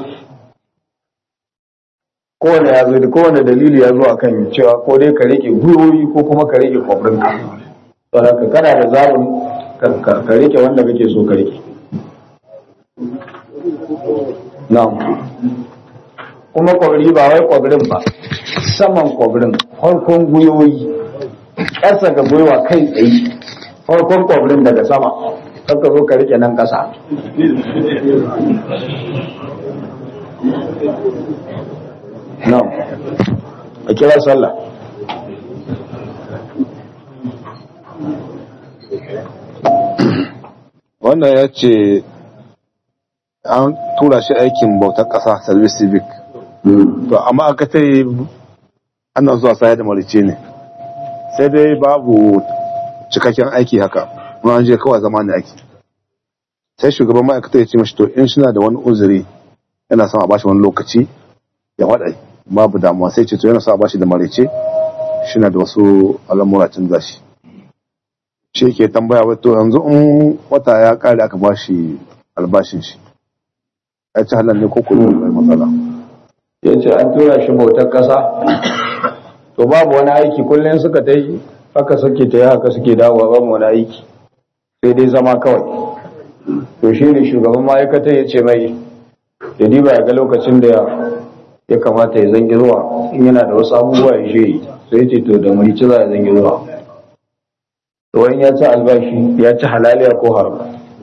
ya zo da kowane dalili ya zo a kan cewa ko dai ka rike gwiwoyi ko kuma ka rike kwabrinka. Saboda ka kana da zaɓin ka rike wanda kake so ka rike. Na'am. Kuma kwabri ba wai kwabrin ba, saman kwabrin, farkon gwiwoyi, ƙasa ga gwiwa kai tsaye, farkon kwabrin daga sama, ka zo ka rike nan ƙasa. Na'am. A kira sallah. Wannan ya ce an tura shi aikin bautar ƙasa service civic, to amma aka ta yi ana zuwa saya da marice ne, sai dai babu cikakken aiki haka, an je kawai zama ne aiki. Sai shugaban ma'aikata ya ce mashi to in suna da wani uzuri yana son a bashi wani lokaci ya waɗai babu damuwa, sai ce to yana son a bashi da marice shi na da wasu al'amura canza shi. Shi ke tambaya wato yanzu in wata ya kare aka bashi albashin shi ya ci halal ne ko kuma mai matsala. Ya ce an tura shi bautar ƙasa, to babu wani aiki kullum suka ta yi haka suke ta yi haka suke dawowa, babu wani aiki sai dai zama kawai. To shi ne shugaban ma'aikata ya ce mai ya diba ya ga lokacin da ya kamata ya zangi zuwa, in yana da wasu abubuwa ya shi sai ce to da mai ci za ya zangi zuwa. To wani ya ci albashi ya ci halaliya ko haram,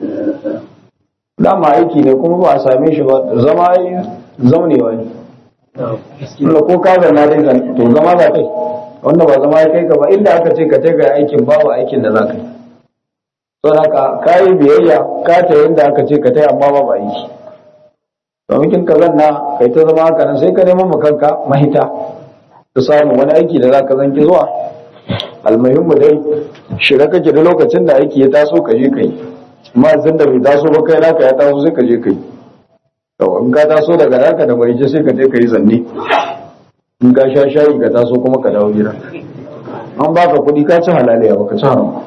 dama aiki ne kuma ba a same shi ba, zama zaunewa ne. Inda ko ka zama dai to zama za kai, wanda ba zama ya kai ka ba, inda aka ce ka ta ga aikin babu aikin da za ka yi. So haka ka yi biyayya ka ta yadda aka ce ka ta yi amma babu aiki. Domin ka zanna kai ta zama haka nan sai ka neman makanka mahita ta samu wani aiki da za ka zanki zuwa. Almuhimmu dai shirya kake da lokacin da aiki ya taso ka je ka yi, amma zan da bai taso ba kai naka ya taso sai ka je ka yi. In ka taso daga naka da marice sai ka je ka yi zanne, in ka sha shayi ka taso kuma ka dawo gida. An baka kuɗi ka ci halaliya ba ka ci haram.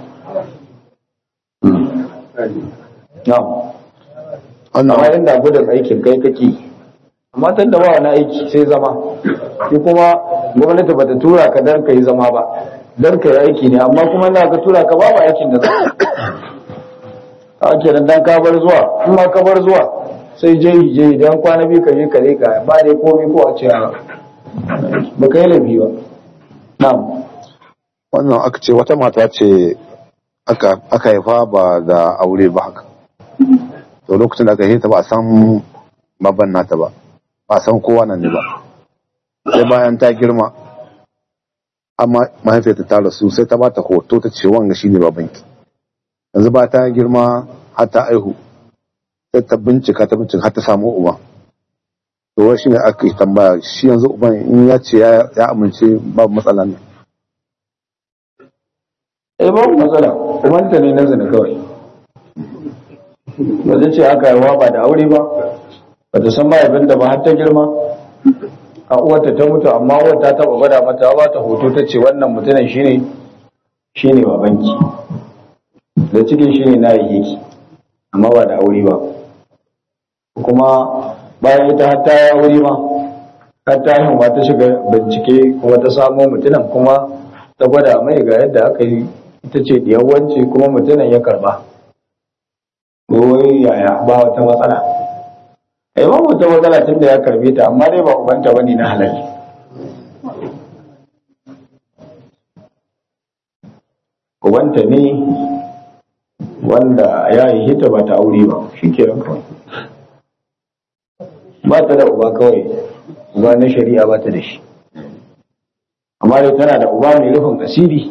Amma inda gudun aikin kai kake, amma tun da ba wani aiki sai zama, shi kuma gwamnati bata tura ka dan ka yi zama ba, dan ka yi aiki ne, amma kuma na ka tura ka babu aikin da za a kenan dan ka bar zuwa, in ma ka bar zuwa sai je dan kwana biyu ka je ka leka ba dai komai ko a ce ba kai laifi ba. Na'am. Wannan aka ce wata mata ce aka haifa ba da aure ba haka, to lokacin da aka hita ba a san babban nata ba a san kowa nan ne ba, sai bayan ta girma amma mahaifiyarta ta rasu sai ta bata hoto ta ce wanga shine babanki. Yanzu ba ta girma har ta aihu sai ta bincika har ta samu uba, to wai shine aka yi tambaya shi yanzu uban in ya ce ya amince babu matsala ne. Babu matsala, ubanta ne na zina kawai, ba zai ce aka yawa ba da aure ba, ba ta san mahaifinta ba har ta girma, a uwarta ta mutu amma uwar ta taba gwada mata ba ta hoto ta ce wannan mutumin shine babanki, da cikin shine na yi yake, amma ba da aure ba. Kuma bayan ita har ta yi aure ma, har ta yi ma ta shiga bincike kuma ta samo mutumin kuma ta gwada mai ga yadda aka yi, ita ce diyawanci kuma mutumin ya karba. Wai yaya ba wata matsala? Ba wata matsala tun da ya karbe ta, amma dai ba ubanta bane na halal. ubanta ne wanda ya yi hita ba ta aure ba shi ke kawai ba ta da uba kawai uba na shari'a ba ta da shi amma dai tana da uba mai rufin asiri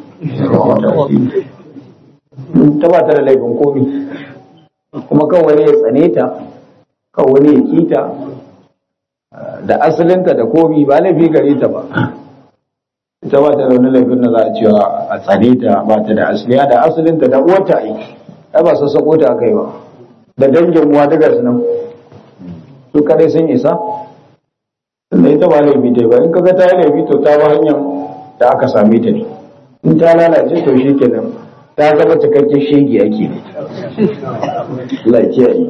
ta ba ta da laifin komi kuma kan wani ya tsane ta kan wani ya kita da asalinta da komi ba laifi gare ta ba ita ba ta da wani laifin da za a cewa a tsane ta ba ta da asali da asalinta da uwarta aiki ai ba sassako ta aka yi ba da dangin uwa daga su nan su kadai sun isa tunda ita ba laifi ta ba in kaga ta yi laifi to ta ba hanyar da aka same ta ne in ta lalace to shi kenan ta zama cikakken shege ake ne lafiya yi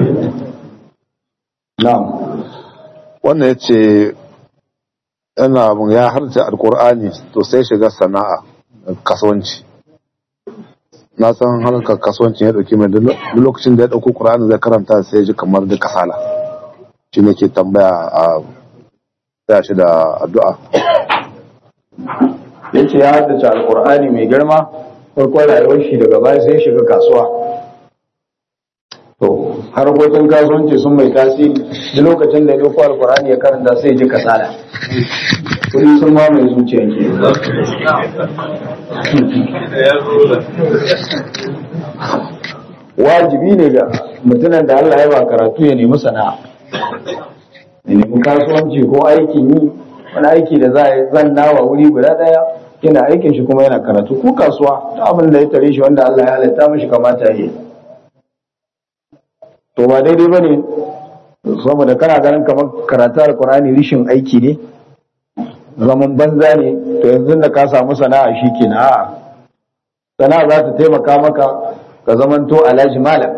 na'am wannan ya ce yana abin ya harta alkur'ani to sai shiga sana'a kasuwanci na san harkar kasuwancin ya dauki mai duk lokacin da ya dauko qur'ani zai karanta sai ya ji kamar da kasala shi ne ke tambaya a da shi da addu'a ya ce ya haddace alkur'ani mai girma farkon rayuwar shi daga baya sai shiga kasuwa to harkokin kasuwanci sun mai tasiri duk lokacin da ya dauko alkur'ani ya karanta sai ya ji kasala kudi sun ma mai zuciya ke wajibi ne ga mutumin da Allah ya ba karatu ya nemi sana'a ya nemi kasuwanci ko aikin yi wani aiki da za a yi zanna wa wuri guda daya yana aikin shi kuma yana karatu ko kasuwa ta abin da ya tare shi wanda Allah ya halatta mashi kamata ya yi to ba daidai ba ne saboda kana ganin kamar karatu alkur'ani rishin aiki ne zaman banza ne to yanzu da ka samu sana'a shi ke na sana'a za ta taimaka maka ka zamanto alhaji malam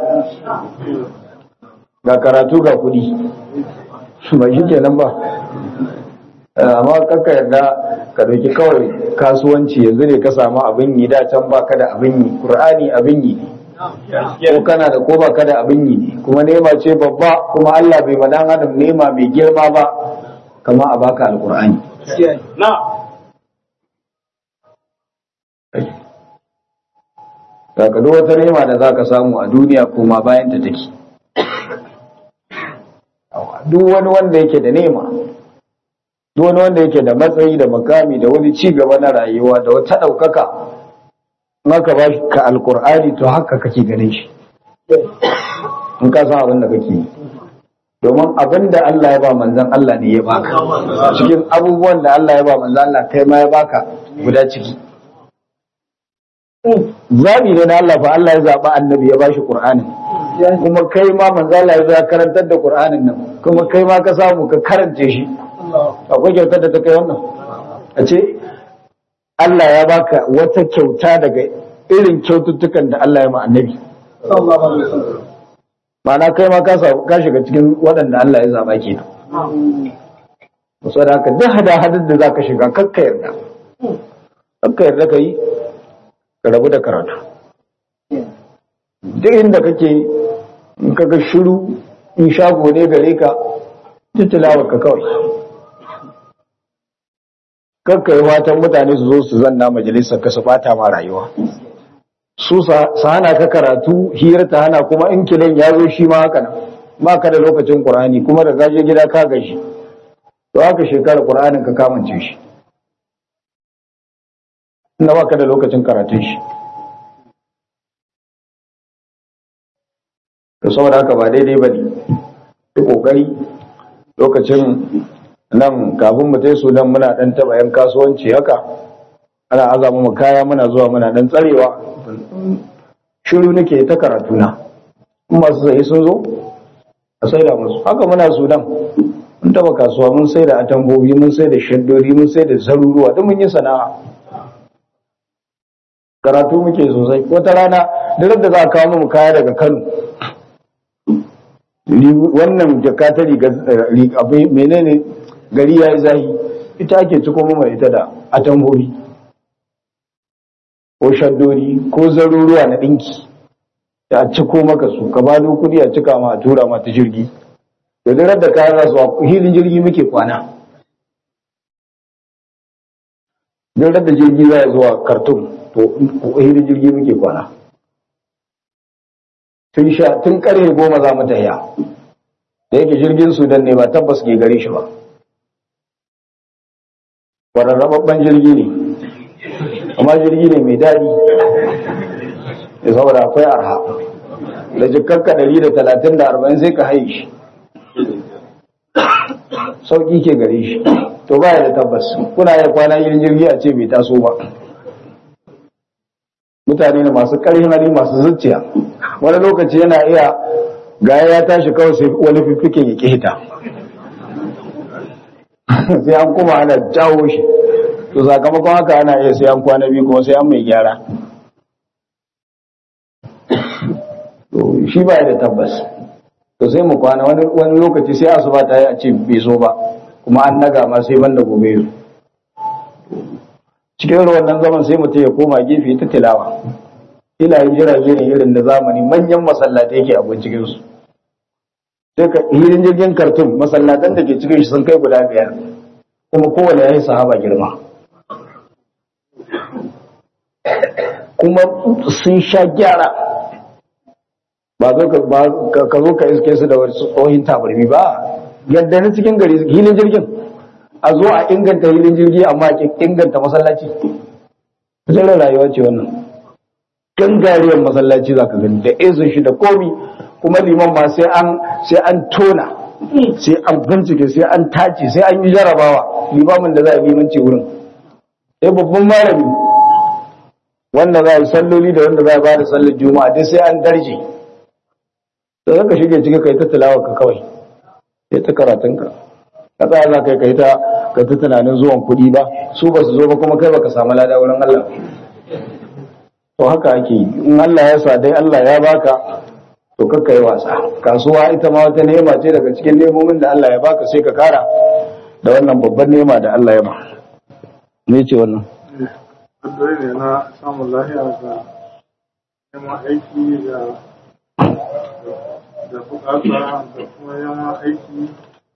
ga karatu ga kudi ba shi ke nan ba amma kakka yarda ka dauki kawai kasuwanci yanzu ne ka samu abin yi da can ba ka da abin yi ƙur'ani abin yi ne ko kana da ko ba ka da abin yi ne kuma nema ce babba kuma Allah bai madan adam nema mai girma ba kama a baka alƙur'ani ka duk wata nema da za ka samu a duniya kuma bayan ta take duk wani wanda yake da nema duk wani wanda yake da matsayi da makami da wani ci gaba na rayuwa da wata ɗaukaka in aka ba ka alƙur'ani to haka kake ganin shi in ka san abin da kake yi domin abin da Allah ya ba manzan Allah ne ya baka cikin abubuwan da Allah ya ba manzan Allah kai ma ya baka guda ciki zabi ne na Allah fa Allah ya zaba annabi ya bashi Qur'ani kuma kai ma manzan Allah ya karantar da Qur'anin nan kuma kai ma ka samu ka karance shi akwai kyautar da ta kai wannan a ce Allah ya baka wata kyauta daga irin kyaututtukan da Allah ya ma annabi ma'ana kai ma ka shiga cikin waɗanda Allah ya zaba kenan saboda haka duk hada-hadar da zaka shiga kakka yarda ka yi ka rabu da karatu duk inda kake in kaga shiru in shago ne gare ka tilawa ka kawai kakka yi fatan mutane su zo su zanna majalisar ka su bata ma rayuwa su hana ka karatu hira ta hana kuma in kilin ya zo shi ma haka nan ba ka da lokacin Qur'ani kuma da gaje gida ka gashi to haka shekara Qur'anin ka kamance shi inda ba ka da lokacin karatun shi to saboda haka ba daidai ba ne duk kokari lokacin nan kafin mu tai Sudan muna dan taba yan kasuwanci haka ana azama mu kaya muna zuwa muna dan tsarewa shiru nake ta karatu na in masu sai sun zo a saida musu haka muna Sudan mun taba kasuwa mun sai da atambobi mun sai da shaddori mun sai da zaruruwa duk mun yi sana'a karatu muke sosai wata rana duk da za a kawo mu kaya daga Kano wannan jaka ta riga menene gari ya yi zahi ita ake ciko mama ita da atambobi ko shaddori ko zaruruwa na ɗinki da a ciko maka su ka ba kudi a cika ma a tura ma ta jirgi da dare da kayan rasu a hilin jirgi muke kwana dare da jirgi za a zuwa Khartoum to hidin jirgi muke kwana tun karfe 10 za mu tafiya da yake jirgin Sudan ne ba tabbas ke gare shi ba kwararrababban jirgi ne amma jirgi ne mai daɗi da saboda akwai arha da jikarka 130 da 40 sai ka haye shi sauƙi ke gare shi to baya da tabbas kuna ya kwana yin jirgi a ce bai taso ba mutane ne masu ƙarfin hali masu zuciya wani lokaci yana iya gaya ya tashi kawai sai wani fiffiken ya ƙeta sai an kuma ana jawo shi to sakamakon haka ana iya sai an kwana biyu kuma sai an mai gyara to shi ba da tabbas to sai mu kwana wani lokaci sai asuba ta yi a ce bai so ba kuma an naga ma sai banda gobe yau cikin wannan zaman sai mutum ya koma gefe ta tilawa filayen jirage ne irin da zamani manyan masallatai yake abin cikinsu sai ka hirin jirgin kartun masallatan da ke cikin shi sun kai guda 5 kuma kowane ya yi sahaba girma kuma sun sha gyara ba ka zo ka iske su da wasu tsohin tabarmi ba yadda na cikin gari hilin jirgin a zo a inganta hilin jirgi amma a inganta masallaci zai rayuwa ce wannan gangariyar masallaci za ka gani da izin shi da komi kuma liman ma sai an tona sai an bincike sai an tace sai an yi jarabawa limamin da za a limanci wurin sai babban malami wanda za a yi salloli da wanda za a ba da sallar juma'a dai sai an darje da zaka shige ciki kai ta tilawa ka kawai sai ta karatunka ka tsaya za kai ta tunanin zuwan kuɗi ba su ba su zo ba kuma kai baka samu lada wurin Allah to haka ake yi in Allah ya sa dai Allah ya baka to kakka yi wasa kasuwa ita ma wata nema ce daga cikin nemomin da Allah ya baka sai ka kara da wannan babban nema da Allah ya ba me ce wannan dole ne na samun lafiya ga neman aiki da bukata da kuma neman aiki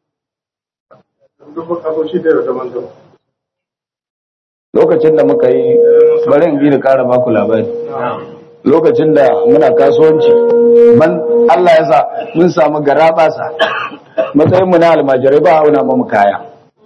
da bukatoci da daban-daban. Lokacin da muka yi bari in bi da ƙara baku labari lokacin da muna kasuwanci Allah ya sa mun samu garabasa matsayin mu na almajirai ba auna mu kaya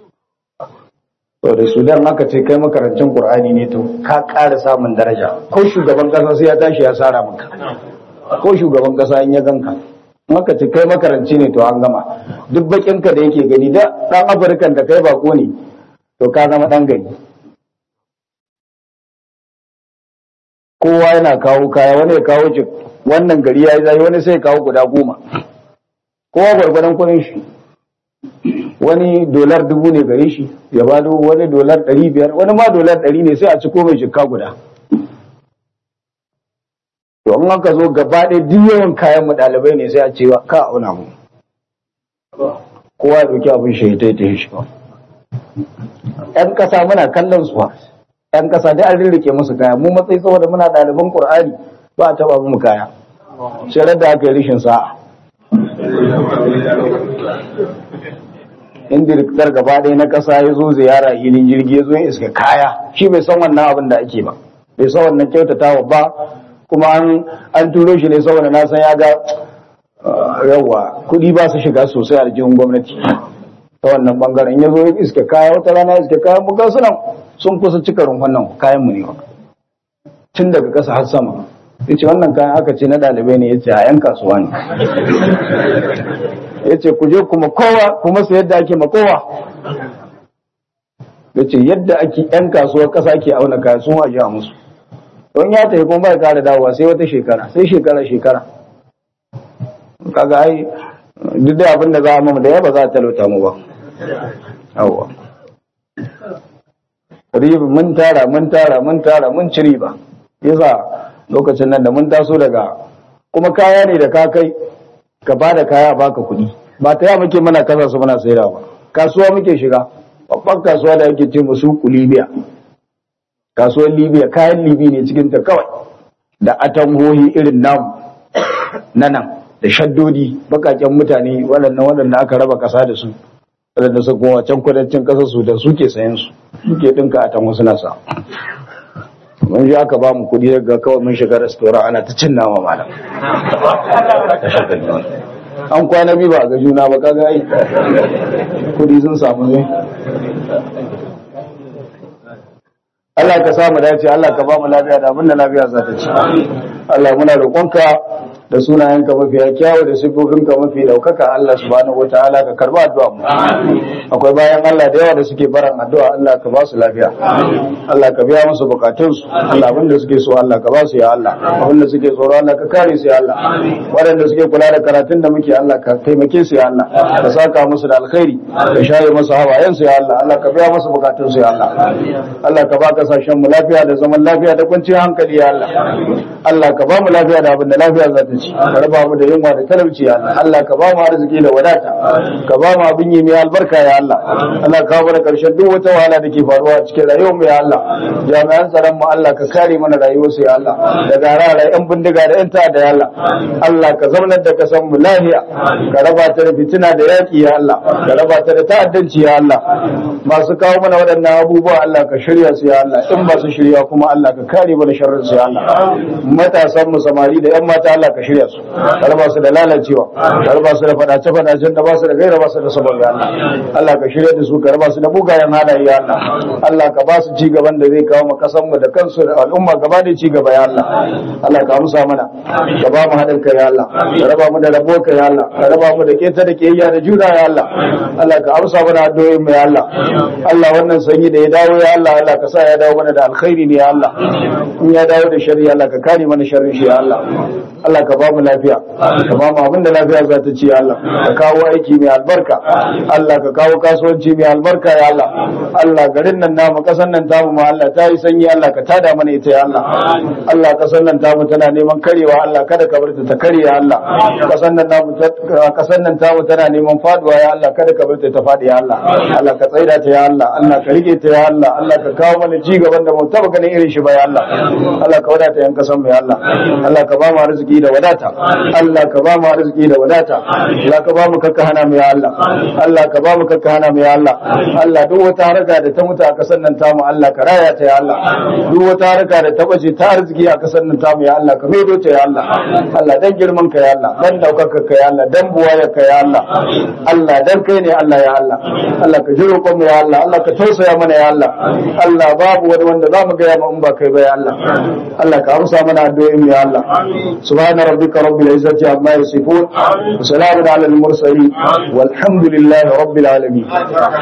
to da Sudan aka ce kai makarancin Qur'ani ne to ka ƙara samun daraja ko shugaban kasa sai ya tashi ya sara maka ko shugaban kasa in ya ganka maka ce kai makaranci ne to an gama duk bakin ka da yake gani da dan Afirkan da kai bako ne to ka zama dan gari kowa yana kawo kaya wani ya kawo jik wannan gari ya yi zai wani sai ya kawo guda 10 kowa gwargwadon kudin shi wani $1000 ne gare shi ya bado wani $500 wani ma $100 ne sai a ci komai jikka guda to in aka zo gaba ɗaya duk yawan kayan mu ɗalibai ne sai a ce ka auna mu kowa ya ɗauki abin shi ta shi ba ƴan ƙasa muna kallon su ƴan ƙasa dai an rirrike musu kaya mu matsayi saboda muna ɗaliban Qur'ani ba a taɓa mu kaya sai da aka yi rishin sa'a in direktar gaba ɗaya na ƙasa ya zo ziyara hilin jirgi ya zo ya iska kaya shi bai san wannan abin da ake ba bai san wannan kyautatawa ba kuma an turo shi ne saboda na san ya ga yawa kuɗi ba su shiga sosai a aljihun gwamnati ta wannan bangaren ya zo ya iska kaya wata rana iska kaya muka sunan sun kusa cika rumfan nan kayan mu ne tun daga ƙasa har sama ya ce wannan kayan aka ce na ɗalibai ne ya ce a yan kasuwa ne ya ce ku je kuma kowa kuma su yadda ake ma kowa ya ce yadda ake yan kasuwar ƙasa ke auna kaya sun waje a musu don ya tafi kuma bai kara dawowa sai wata shekara sai shekara kaga ai duk da abin da za a mamu da ya ba za a talauta mu ba yawwa riba mun tara mun ci riba yasa lokacin nan da mun taso daga kuma kaya ne da ka kai ka bada kaya baka kuɗi ba ta ya muke mana kasa su muna sayarwa ba kasuwa muke shiga babban kasuwa da yake ce musu Libya kasuwar Libya kayan Libi ne cikin ta kawai da atangohi irin namu nan da shaddodi bakaken mutane waɗannan aka raba kasa da su waɗanda su kuma can kudancin ƙasar su da suke sayan su suke ɗinka a tan wasu nasa mun ji aka ba mu kudi daga kawai mun shiga restaurant ana ta cin nama malam an kwana biyu ba a ga juna ba kaga ai kudi sun samu ne. Allah ka samu dace, Allah ka ba mu lafiya da abin da lafiya za ta ci. Allah muna roƙonka da sunayenka mafi kyawu da sifofinka mafi daukaka, Allah subhanahu wataala ka karba addu'a mu. Akwai bayan Allah da yawa da suke baran addu'a, Allah ka ba su lafiya, Allah ka biya musu bukatunsu, Allah abinda suke so Allah ka ba su ya Allah, abinda suke tsoro Allah ka kare su ya Allah, waɗanda suke kula da karatun da muke Allah ka taimake su ya Allah, ka saka musu da alkhairi, ka shaye musu hawayen su ya Allah, Allah ka biya musu bukatun su ya Allah, Allah ka ba kasashen mu lafiya da zaman lafiya da kwanciyar hankali ya Allah, Allah ka ba mu lafiya da abin da lafiya za ta ci, ka raba mu da yunwa da talauci ya Allah, Allah ka ba mu arziki da wadata, ka ba mu abin yi mai albarka ya Allah, Allah ka kawo da karshen duk wata wahala da ke faruwa a cikin rayuwar mu ya Allah, jami'an tsaron mu Allah ka kare mana rayuwar su ya Allah, daga rara yan bindiga da yan ta'adda ya Allah, Allah ka zaunar da kasan mu lafiya, ka raba ta da fitina da yaki ya Allah, ka raba ta da ta'addanci ya Allah, masu kawo mana waɗannan abubuwa Allah ka shirya su ya Allah, in ba su shirya kuma Allah ka kare mana sharrin su ya Allah, matasan mu samari da yan mata Allah ka shirya su, ka raba su da lalacewa, ka raba su da fadace-fadacen da ba su da gaira ba su da sabon ya Allah, Allah ka shirya da su, ka raba su da bugayen halaye ya Allah, Allah ka ba su ci gaban da zai kawo mu kasan mu da kansu da al'umma gaba da ci gaba ya Allah, Allah ka amsa mana, ka ba mu haɗin kai ya Allah, ka raba mu da rabo kai ya Allah, ka raba mu da keta da kiyayya da juna ya Allah, Allah ka amsa mana addu'o'in mu ya Allah, Allah wannan sanyi da ya dawo ya Allah, Allah ka sa ya dawo mana da alkhairi ne ya Allah, in ya dawo da sharri Allah ka kare mana sharrin shi ya Allah, Allah ka ba mu lafiya, ka ba mu abin da lafiya za ta ci ya Allah, ka kawo aiki mai albarka, Allah ka kawo kasuwanci mai albarka ya Allah, Allah garin nan namu kasan nan tamu ma Allah ta yi sanyi Allah ka tada mana ita ya Allah, Allah kasan nan tamu tana neman karewa Allah kada ka bar ta kare ya Allah, kasan nan tamu tana neman faduwa ya Allah kada ka bar ta fadi ya Allah, Allah ka tsaida ta ya Allah, Allah ka rike ta ya Allah, Allah ka kawo mana ci gaban da mu taba ganin irin shi ba ya Allah, Allah ka wadata yan kasan mu ya Allah, Allah ka ba mu arziki da wadata, Allah ka ba mu arziki da wadata, Allah ka ba mu kakka hana mu ya Allah, Allah ka ba mu kakka hana mu ya Allah, Allah duk wata harka da ta mutu a kasan nan tamu Allah ka raya ta ya Allah, duk wata harka da ta bace ta arziki a kasan nan tamu ya Allah ka maido ta ya Allah, Allah dan girman ka ya Allah, dan daukaka ka ya Allah, dan buwaya ka ya Allah, Allah dan kai ne Allah ya Allah, Allah ka jiro ko mu ya Allah, Allah ka tausaya mana ya Allah, Allah babu wani wanda za mu ga ya in ba kai ba ya Allah, Allah ka amsa mana addu'o'in ya Allah, subhana rabbika rabbil izzati amma yasifun wa salamun alal mursalin walhamdulillahi rabbil alamin.